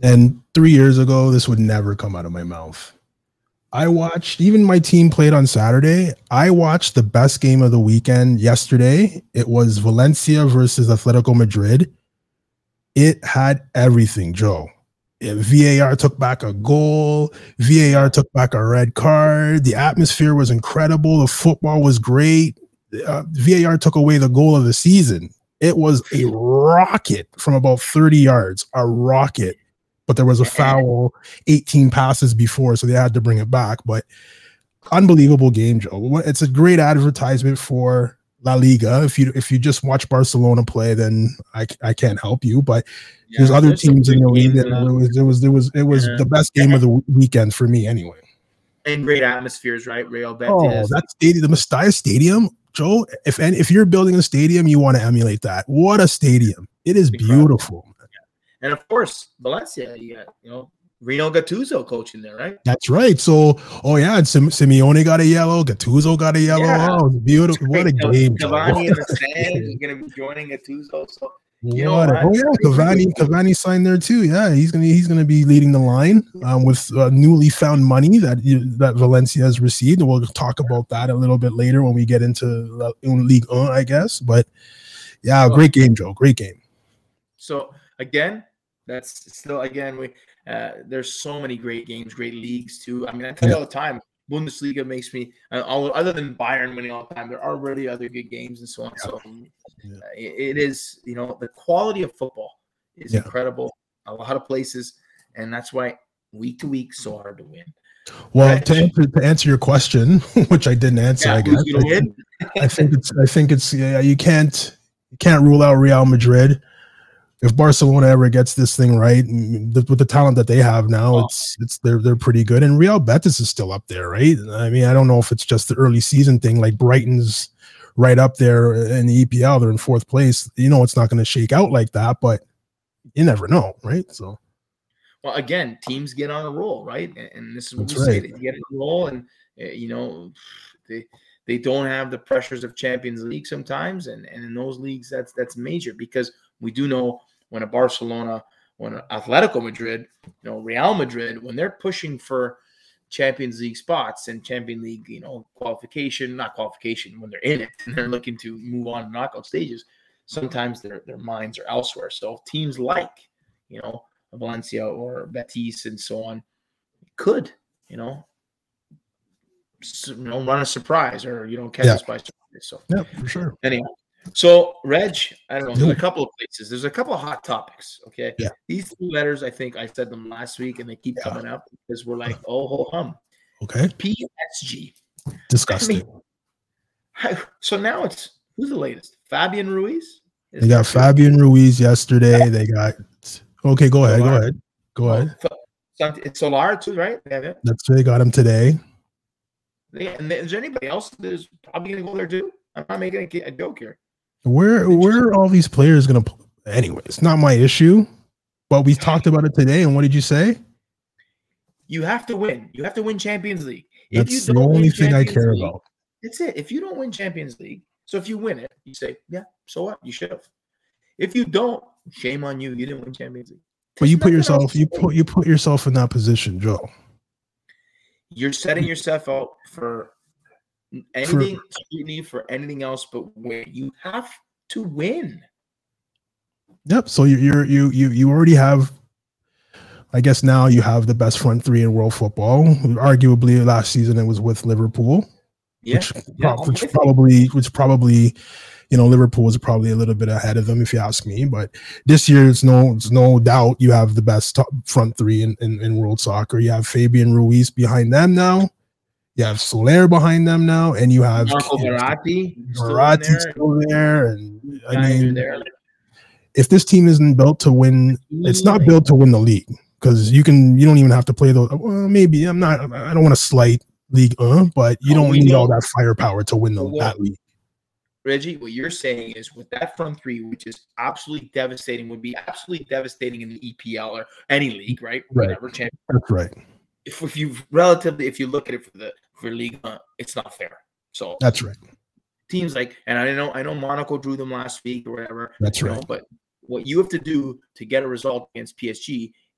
And 3 years ago, this would never come out of my mouth. I watched, even my team played on Saturday. I watched the best game of the weekend yesterday. It was Valencia versus Atletico Madrid. It had everything, Joe. VAR took back a goal. VAR took back a red card. The atmosphere was incredible. The football was great. VAR took away the goal of the season. It was a rocket from about 30 yards, a rocket. But there was a foul 18 passes before, so they had to bring it back. But unbelievable game, Joe. It's a great advertisement for La Liga. If you just watch Barcelona play, then I can't help you. But there's other teams in the league. It was the best game of the weekend for me, anyway. And great atmospheres, right? Real Betis. Oh, that stadium, the Mestalla Stadium, Joe. If you're building a stadium, you want to emulate that. What a stadium! It is beautiful. And of course, Valencia, you got, Rino Gattuso coaching there, right? That's right. So, and Simeone got a yellow, Gattuso got a yellow. Yeah. Oh, it's beautiful. What a game. Cavani in the stands is going to be joining Gattuso. So, Cavani signed there too. Yeah, he's gonna be leading the line with newly found money that Valencia has received. And we'll talk about that a little bit later when we get into Ligue 1, I guess. But yeah, great game, Joe. Great game. So again, that's still we there's so many great games, great leagues too. I mean, I tell you all the time, Bundesliga makes me other than Bayern winning all the time, there are really other good games and so on. Yeah. So it is, the quality of football is incredible. A lot of places, and that's why week to week so hard to win. Well, to answer your question, which I didn't answer, I guess. I think it's you can't rule out Real Madrid. If Barcelona ever gets this thing right, with the talent that they have now, they're pretty good. And Real Betis is still up there, right? I mean, I don't know if it's just the early season thing. Like Brighton's right up there in the EPL; they're in 4th place. It's not going to shake out like that, but you never know, right? So, well, again, teams get on a roll, right? And this is what we say: they get on a roll, and they don't have the pressures of Champions League sometimes, and in those leagues, that's major because we do know. When Atletico Madrid, Real Madrid, when they're pushing for Champions League spots and Champions League, not qualification, when they're in it and they're looking to move on to knockout stages, sometimes their minds are elsewhere. So teams like, Valencia or Betis and so on could, run a surprise or, catch us by surprise. So yeah, for sure. Anyway. So, Reg, I don't know. There's a couple of places. There's a couple of hot topics. Okay. Yeah. These 2 letters, I think I said them last week, and they keep coming up because we're like, oh, ho hum. Okay. PSG. Disgusting. So now who's the latest? Fabian Ruiz? They got Fabian Ruiz yesterday. They got. Okay, go ahead. Go ahead. It's Solar too, right? Yeah. That's they got him today. And is there anybody else that's probably going to go there too? I'm not making a joke here. Where are all these players going to – anyway, it's not my issue, but we talked about it today, and what did you say? You have to win. You have to win Champions League. That's the only thing I care about. That's it. If you don't win Champions League, so if you win it, you say, yeah, so what? You should have. If you don't, shame on you. You didn't win Champions League. But you put yourself in that position, Joe. You're setting yourself up for – anything scrutiny for anything else but win. You have to win. Yep. So you already have. I guess now you have the best front 3 in world football. Arguably, last season it was with Liverpool. Yeah. Which probably, Liverpool was probably a little bit ahead of them if you ask me. But this year, it's no doubt you have the best front 3 in world soccer. You have Fabian Ruiz behind them now. You have Soler behind them now, and you have Marco Verratti still there. And I mean, if this team isn't built to win, it's not built to win the league because you don't even have to play those. Well, maybe I don't want to slight League, but you don't need all that firepower to win that league. Reggie, what you're saying is with that front 3, which is absolutely devastating, would be absolutely devastating in the EPL or any league, right? Whatever champion. That's right. If you look at it for Ligue 1, it's not fair. So that's right. Teams like, and I know Monaco drew them last week or whatever. That's right. But what you have to do to get a result against PSG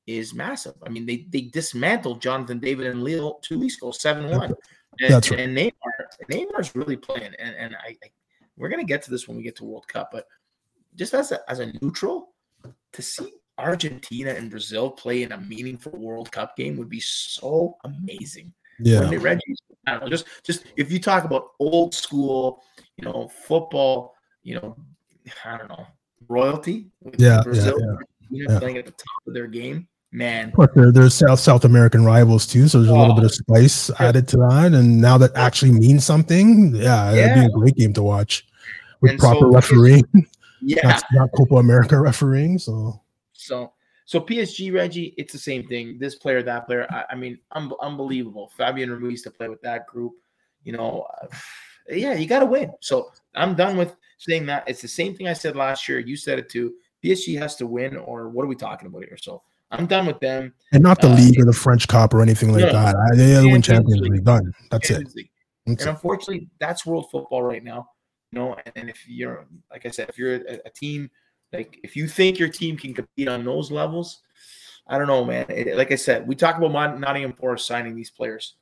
is massive. I mean, they dismantled Jonathan David and Lille 2 weeks ago, 7-1. That's right. And Neymar's really playing. And I we're gonna get to this when we get to World Cup, but just as a neutral, to see Argentina and Brazil play in a meaningful World Cup game would be so amazing. Yeah. Reggie, I don't know, just if you talk about old school, football, I don't know, royalty with Brazil playing at the top of their game, man. But they're South American rivals too, so there's a little bit of spice added to that. And now that actually means something, it'd be a great game to watch with proper refereeing. Yeah, not Copa America refereeing. So PSG, Reggie, it's the same thing. This player, that player. I mean, unbelievable. Fabian Ruiz to play with that group. You got to win. So I'm done with saying that. It's the same thing I said last year. You said it too. PSG has to win, or what are we talking about here? So I'm done with them. And not the league or the French Cup or anything like that. They win Champions League. Done. That's it. And unfortunately, that's world football right now. And if you're, like I said, if you're a team, like if you think your team can compete on those levels, I don't know, man. Like I said, we talk about Nottingham Forest signing these players.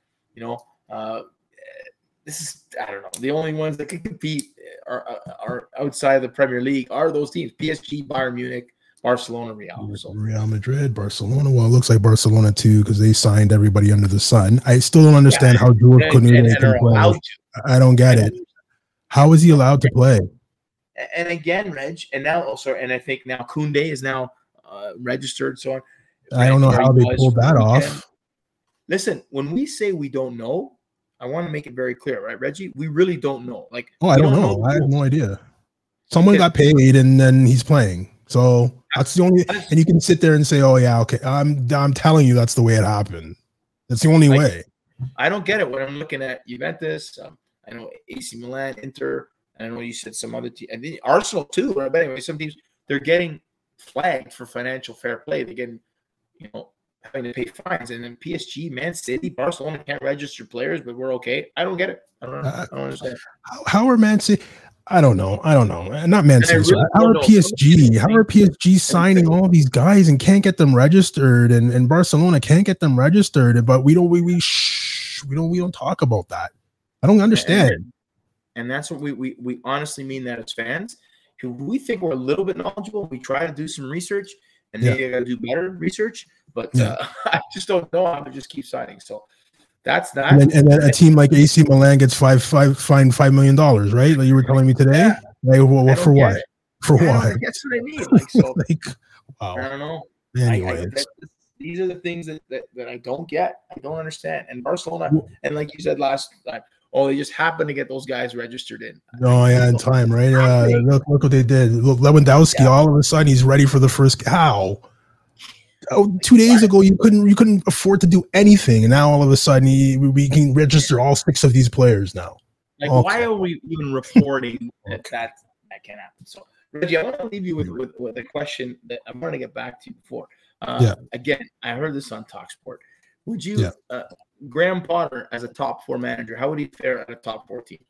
This is, I don't know. The only ones that can compete are outside of the Premier League are those teams: PSG, Bayern Munich, Barcelona, Real. So. Real Madrid, Barcelona. Well, it looks like Barcelona too because they signed everybody under the sun. I still don't understand how Jules Kounde can play. I don't get it. How is he allowed to play? And again, Reg, and now also, and I think now Kounde is now registered. So on. I don't know how they pulled that off. Listen, when we say we don't know, I want to make it very clear, right, Reggie? We really don't know. I don't know. I have no idea. Someone got paid, and then he's playing. So that's the only. And you can sit there and say, "Oh yeah, okay." I'm telling you, that's the way it happened. That's the only way. I don't get it when I'm looking at Juventus. I know AC Milan, Inter. I know you said some other team, and then Arsenal too. But anyway, some teams they're getting flagged for financial fair play. They're getting, having to pay fines. And then PSG, Man City, Barcelona can't register players, but we're okay. I don't get it. I don't understand. How are Man City? I don't know. Not Man City. Really how are PSG? How are PSG signing all these guys and can't get them registered? And Barcelona can't get them registered, but we don't talk about that. I don't understand. And that's what we honestly mean that as fans. We think we're a little bit knowledgeable. We try to do some research, and maybe I got to do better research. But I just don't know how to just keep signing. So that's that. And then a team like AC Milan gets fined $5 million, right? Like you were telling me today. Yeah. For what? For what? That's what I mean. So, wow. I don't know. Anyways. These are the things that I don't get. I don't understand. And Barcelona, and like you said last time, they just happened to get those guys registered in. In time, right? Look what they did. Look, Lewandowski, all of a sudden he's ready for the first. How? 2 days ago you couldn't afford to do anything, and now all of a sudden we can register all 6 of these players now. Why are we even reporting that can happen? So, Reggie, I want to leave you with a question that I want to get back to you before. Again, I heard this on TalkSport. Would you, Graham Potter as a top 4 manager, how would he fare at a top 4 team?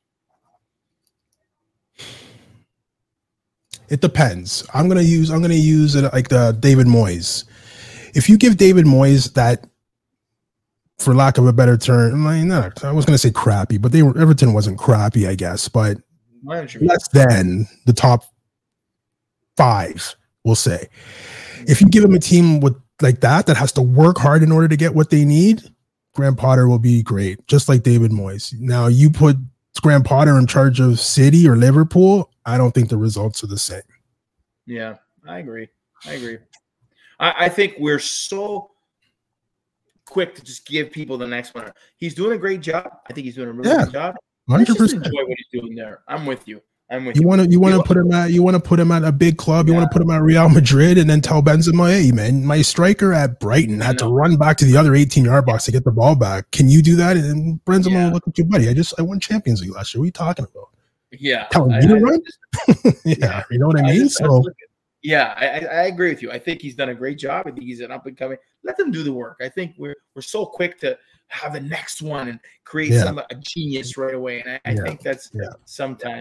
It depends. I'm gonna use it like the David Moyes. If you give David Moyes that, for lack of a better term, I was gonna say crappy, but Everton wasn't crappy, I guess, but less than the top 5, we'll say. If you give him a team with like that has to work hard in order to get what they need, Graham Potter will be great, just like David Moyes. Now, you put Graham Potter in charge of City or Liverpool, I don't think the results are the same. Yeah, I agree. I think we're so quick to just give people the next one. He's doing a great job. I think he's doing a really good job. 100%. Just enjoy what he's doing there. I'm with you. You want to put him at a big club. You want to put him at Real Madrid, and then tell Benzema, "Hey, man, my striker at Brighton had to run back to the other 18-yard box to get the ball back. Can you do that?" And Benzema will look at you, buddy. I won Champions League last year. What are you talking about? Yeah, telling me to run. You know what I mean. I agree with you. I think he's done a great job. I think he's an up and coming. Let them do the work. I think we're so quick to have the next one and create a genius right away, and I think that's sometimes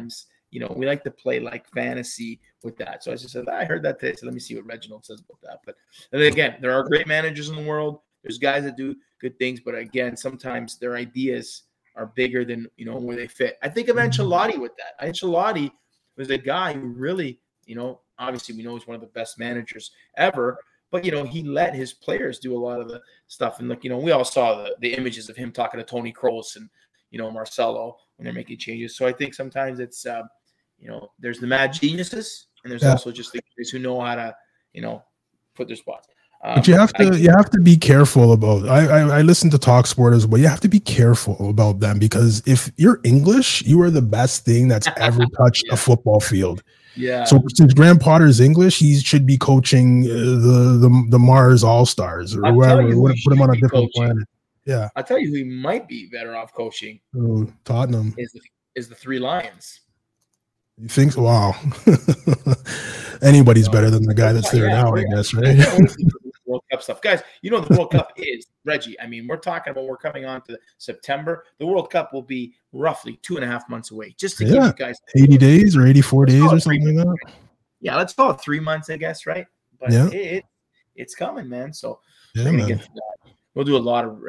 we like to play like fantasy with that. So I just said, I heard that today. So let me see what Reginald says about that. But and again, there are great managers in the world. There's guys that do good things, but again, sometimes their ideas are bigger than where they fit. I think of Ancelotti with that. Ancelotti was a guy who really, obviously we know he's one of the best managers ever, but he let his players do a lot of the stuff. And look, we all saw the images of him talking to Toni Kroos and Marcelo when they're making changes. So I think sometimes it's there's the mad geniuses and there's also just the guys who know how to put their spots. But you have to be careful about. I listen to TalkSport as well. You have to be careful about them because if you're English, you are the best thing that's ever touched a football field. Yeah. So since Graham Potter's English, he should be coaching the Mars All Stars or whoever. Put him on a different planet. Yeah. I'll tell you who he might be better off coaching. Tottenham is the Three Lions. You think? Wow. Anybody's better than the guy that's there now, I guess, right? World Cup stuff, guys. The World Cup is Reggie. I mean, we're coming on to September. The World Cup will be roughly 2.5 months away. Just to give you guys 80 days or 84 days or something like that. Yeah, let's call it 3 months, I guess, right? But it's coming, man. So we're gonna get to that. We'll do a lot of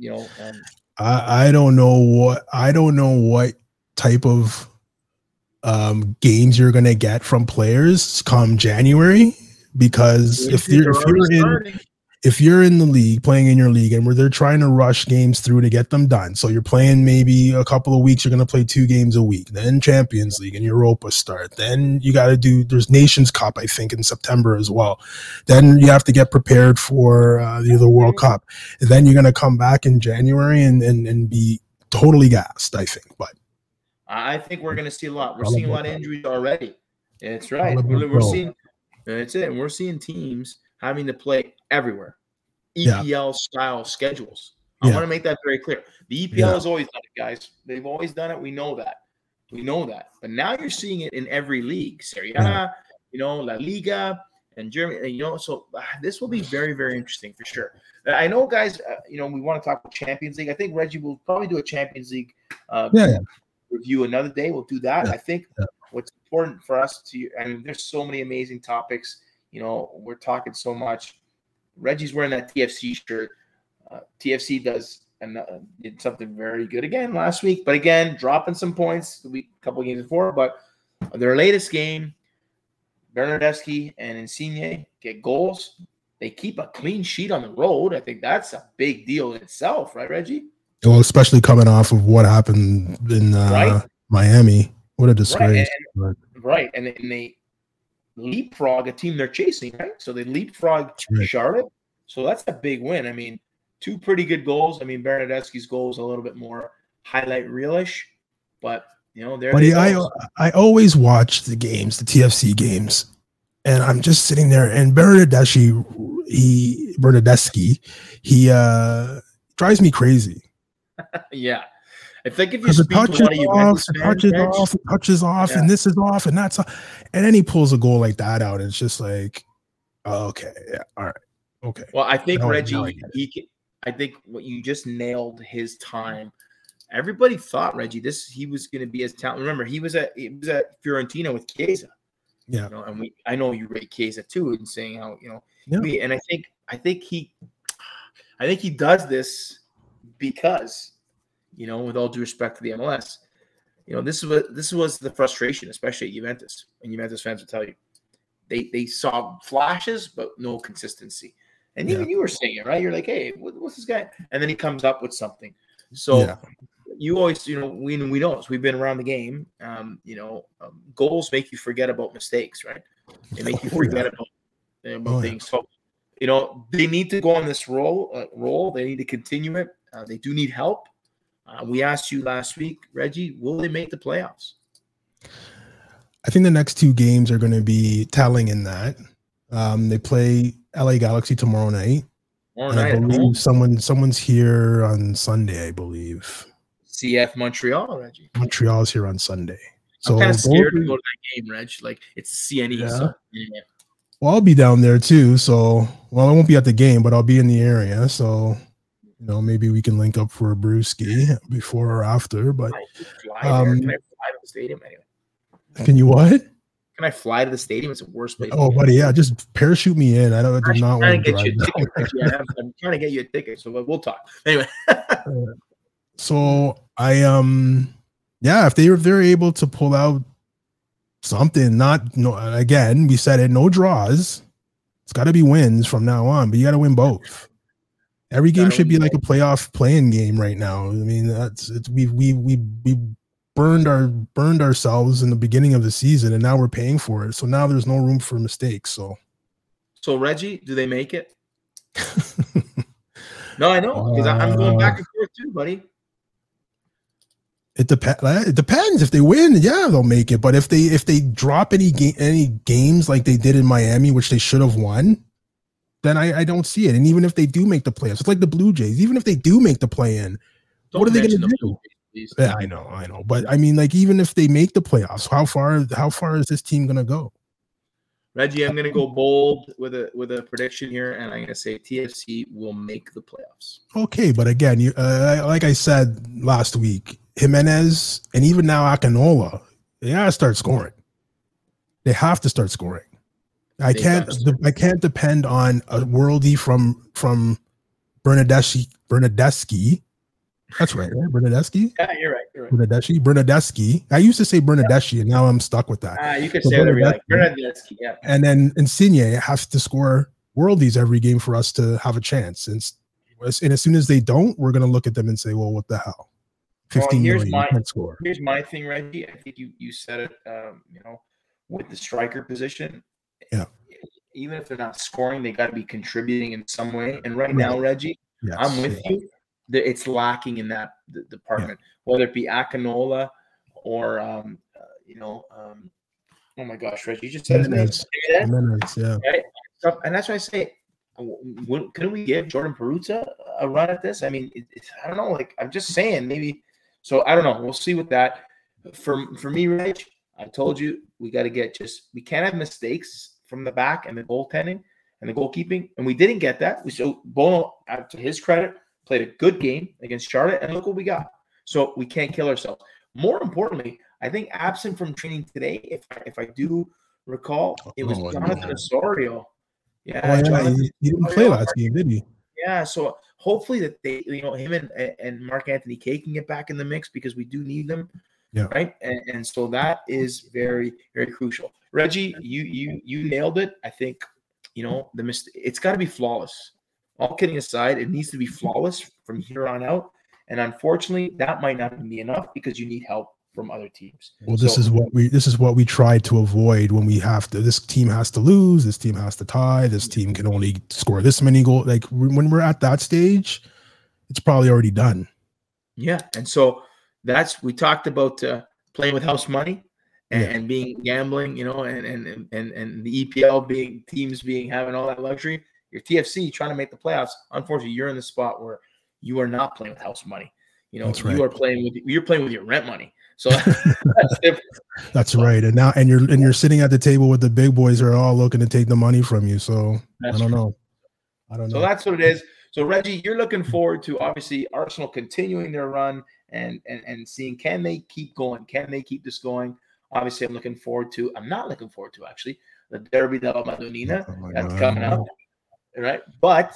I don't know what type of games you're gonna get from players come January. Because if you're in the league, playing in your league, and where they're trying to rush games through to get them done, so you're playing maybe a couple of weeks, you're going to play 2 games a week, then Champions League and Europa start, then you got to there's Nations Cup, I think, in September as well. Then you have to get prepared for the World Cup, and then you're going to come back in January and be totally gassed, I think. But I think we're going to see a lot. We're seeing a lot of injuries already. It's right. We're seeing. That's it. And we're seeing teams having to play everywhere. EPL style schedules. I want to make that very clear. The EPL has always done it, guys. They've always done it. We know that. But now you're seeing it in every league. Serie A, La Liga, and Germany. So this will be very, very interesting for sure. I know, guys, we want to talk about Champions League. I think Reggie will probably do a Champions League review another day. We'll do that. I think what's important for us there's so many amazing topics. We're talking so much. Reggie's wearing that TFC shirt. TFC did something very good again last week, but again, dropping some points a couple of games before. But their latest game, Bernardeschi and Insigne get goals. They keep a clean sheet on the road. I think that's a big deal in itself, right, Reggie? Well, especially coming off of what happened in Miami. What a disgrace. Right. And they leapfrog a team they're chasing, right? So they leapfrog Charlotte. So that's a big win. I mean, 2 pretty good goals. I mean, Bernardeschi's goal is a little bit more highlight reelish, but I always watch the games, the TFC games, and I'm just sitting there, and Bernardeschi, he drives me crazy. Yeah. I think if you speak to one of Juventus fans, touches off, and this is off, and that's off, and then he pulls a goal like that out, and it's just like, okay, yeah, all right, okay. Well, I think Reggie, I think what you just nailed his time. Everybody thought Reggie, he was going to be as talented. Remember, he was at Fiorentina with Chiesa. Yeah, and I know you rate Chiesa too, and saying how and I think he does this because. With all due respect to the MLS, this was the frustration, especially at Juventus. And Juventus fans will tell you, they saw flashes but no consistency. And even you were saying it, right? You're like, hey, what's this guy? And then he comes up with something. So you always, we know this. We've been around the game. Goals make you forget about mistakes, right? They make you forget about things. So, they need to go on this roll. They need to continue it. They do need help. We asked you last week, Reggie, will they make the playoffs? I think the next 2 games are going to be telling in that. They play LA Galaxy tomorrow night. I believe someone's here on Sunday, I believe. CF Montreal, Reggie. Montreal's here on Sunday. So I'm kind of scared to go to that game, Reg. Like, it's CNE. Yeah. So, Well, I'll be down there too. So, I won't be at the game, but I'll be in the area. So, maybe we can link up for a brewski before or after. But can I fly to the stadium anyway? Can you what? Can I fly to the stadium? It's the worst place. Oh, buddy, yeah, just parachute me in. I do not want to drive down. I'm trying to get you a ticket, so we'll talk. Anyway. So yeah, if they're able to pull out something, again, we said it, no draws. It's got to be wins from now on, but you got to win both. Every game should be like a playoff playing game right now. I mean, we burned ourselves in the beginning of the season, and now we're paying for it. So now there's no room for mistakes. So Reggie, do they make it? No, I know, because I'm going back and forth too, buddy. It depends. If they win, yeah, they'll make it. But if they drop any games like they did in Miami, which they should have won, then I don't see it. And even if they do make the playoffs, it's like the Blue Jays. Even if they do make the play-in, what are they going to do? Yeah, I know. But I mean, like, even if they make the playoffs, how far is this team going to go? Reggie, I'm going to go bold with a prediction here, and I'm going to say TFC will make the playoffs. Okay, but again, you like I said last week, Jimenez and even now Akinola, they gotta start scoring. They have to start scoring. I can't depend on a worldie from Bernadeschi. That's right? Bernadeschi? Yeah, you're right. Bernadeschi. I used to say Bernadeschi, and now I'm stuck with that. You could say whatever you like. Bernadeschi, yeah. And then Insigne has to score worldies every game for us to have a chance. And as soon as they don't, we're going to look at them and say, well, what the hell? 15 million, you can't score. Here's my thing, Reggie. I think you said it, with the striker position. Yeah. Even if they're not scoring, they got to be contributing in some way. And right now, Reggie, yes, I'm with you. It's lacking in that department, whether it be Akinola or, oh my gosh, Reggie, you just said his name. Yeah. Right? And that's why I say, couldn't we give Jordan Peruzza a run at this? I mean, I don't know. Like, I'm just saying, maybe. So I don't know. We'll see with that. For me, Reg, I told you we got to we can't have mistakes from the back and the goaltending and the goalkeeping, and we didn't get that. Bono, to his credit, played a good game against Charlotte, and look what we got. So we can't kill ourselves. More importantly, I think absent from training today, if I do recall, it was Jonathan Osorio. Yeah, he didn't play last game, did he? Yeah, so hopefully that they, him and Mark Anthony Kaye can get back in the mix because we do need them. Yeah. Right. And so that is very, very crucial. Reggie, you nailed it. I think, it's got to be flawless. All kidding aside, it needs to be flawless from here on out. And unfortunately, that might not be enough because you need help from other teams. Well, this is what we try to avoid when we have to. This team has to lose. This team has to tie. This team can only score this many goals. Like, when we're at that stage, it's probably already done. Yeah, and so we talked about playing with house money and being gambling, and the EPL having all that luxury. Your TFC trying to make the playoffs. Unfortunately, you're in the spot where you are not playing with house money. That's right. You're playing with your rent money. So that's different. That's right. And you're sitting at the table with the big boys who are all looking to take the money from you. So I don't know. So that's what it is. So Reggie, you're looking forward to obviously Arsenal continuing their run and seeing, can they keep going? Can they keep this going? Obviously, I'm not looking forward to actually the Derby della Madonnina that's coming up. Right, but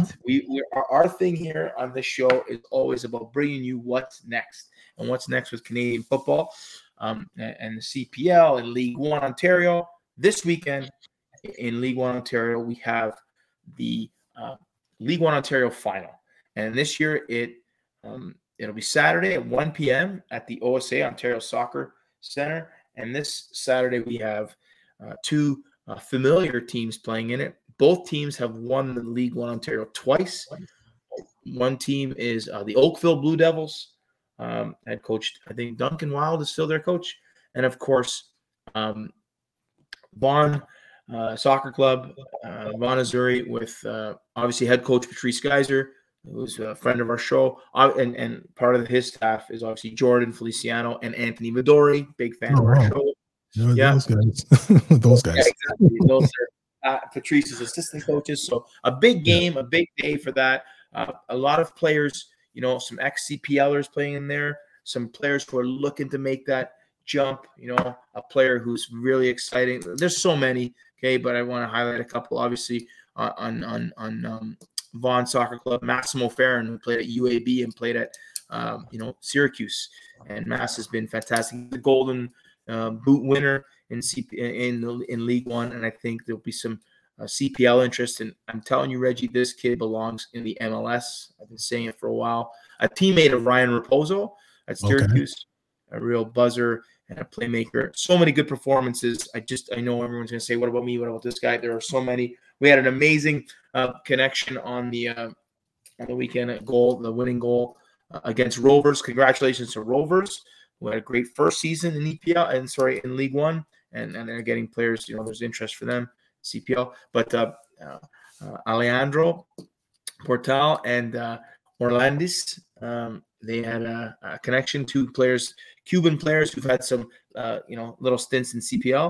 our thing here on this show is always about bringing you what's next and what's next with Canadian football, and the CPL and League One Ontario. This weekend in League One Ontario, we have the League One Ontario final, and this year it'll be Saturday at 1 p.m. at the OSA Ontario Soccer Center, and this Saturday we have two familiar teams playing in it. Both teams have won the League One Ontario twice. One team is the Oakville Blue Devils. Head coach, I think Duncan Wild is still their coach. And, of course, Vaughan Soccer Club, Vaughan, Missouri, with obviously head coach Patrice Geyser, who's a friend of our show. And part of his staff is obviously Jordan Feliciano and Anthony Midori, big fan of our show. Those guys. Those guys. Yeah, exactly. Those are Patrice's assistant coaches. So a big game, a big day for that. A lot of players, some ex-CPLers playing in there, some players who are looking to make that jump, a player who's really exciting. There's so many, okay, but I want to highlight a couple. Obviously, on Vaughan Soccer Club, Massimo Farron, who played at UAB and played at Syracuse, and Mass has been fantastic. The Golden Boot winner in League One, and I think there'll be some CPL interest. And I'm telling you, Reggie, this kid belongs in the MLS. I've been saying it for a while. A teammate of Ryan Raposo at Syracuse, a real buzzer and a playmaker. So many good performances. I know everyone's going to say, what about me? What about this guy? There are so many. We had an amazing connection on the weekend at the winning goal against Rovers. Congratulations to Rovers, who had a great first season in in League One, and they're getting players. There's interest for them, CPL. But Alejandro Portal and Orlandis, they had a connection to players, Cuban players who've had some little stints in CPL.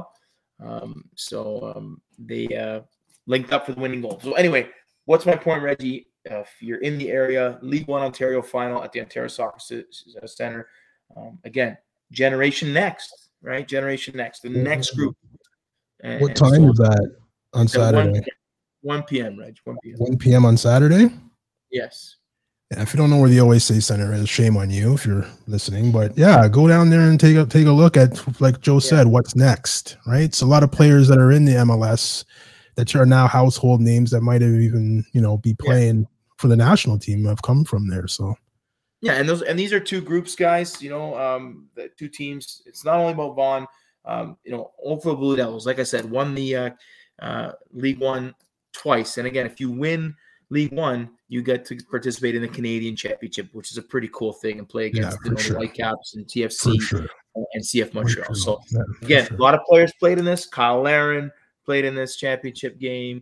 They linked up for the winning goal. So anyway, what's my point, Reggie? If you're in the area, League One Ontario final at the Ontario Soccer Center. Again, Generation Next, right? Generation Next, the next group. What time is that on Saturday? 1 p.m., Reg. 1 p.m. 1 p.m. on Saturday? Yes. Yeah, if you don't know where the OAC Center is, shame on you if you're listening. But yeah, go down there and take a look at, like Joe said, what's next, right? It's a lot of players that are in the MLS that are now household names that might have even, be playing for the national team have come from there. So yeah, and these are two groups, guys. The two teams. It's not only about Vaughan. Oakville Blue Devils, like I said, won the League One twice. And again, if you win League One, you get to participate in the Canadian Championship, which is a pretty cool thing, and play against the Whitecaps and TFC and CF Montreal. So again, a lot of players played in this. Kyle Larin played in this championship game.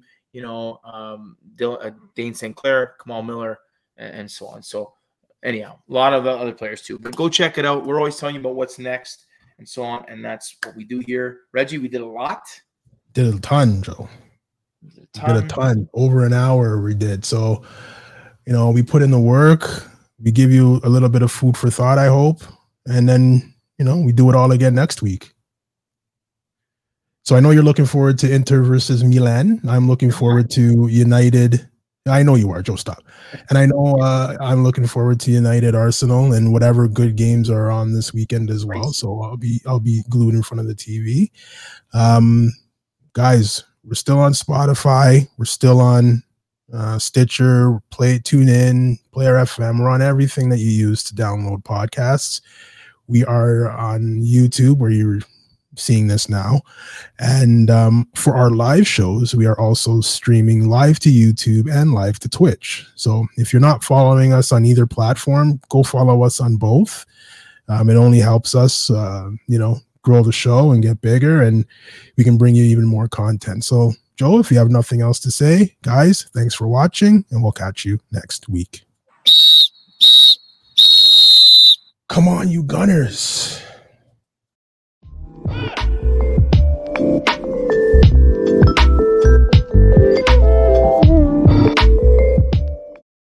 Dane St. Clair, Kamal Miller, and so on. So anyhow, a lot of other players too. But go check it out. We're always telling you about what's next and so on, and that's what we do here. Reggie, we did a lot. Did a ton, Joe. Did a ton. Over an hour we did. So, we put in the work. We give you a little bit of food for thought, I hope. And then, we do it all again next week. So I know you're looking forward to Inter versus Milan. I'm looking forward to United. I know you are, Joe, stop. And I know I'm looking forward to United Arsenal and whatever good games are on this weekend as well. So I'll be glued in front of the TV. Guys, we're still on Spotify. We're still on Stitcher, TuneIn, Player FM. We're on everything that you use to download podcasts. We are on YouTube, where you're seeing this now. And for our live shows, we are also streaming live to YouTube and live to Twitch. So if you're not following us on either platform, go follow us on both. It only helps us, grow the show and get bigger, and we can bring you even more content. So Joe, if you have nothing else to say, guys, thanks for watching, and we'll catch you next week. Come on, you Gunners.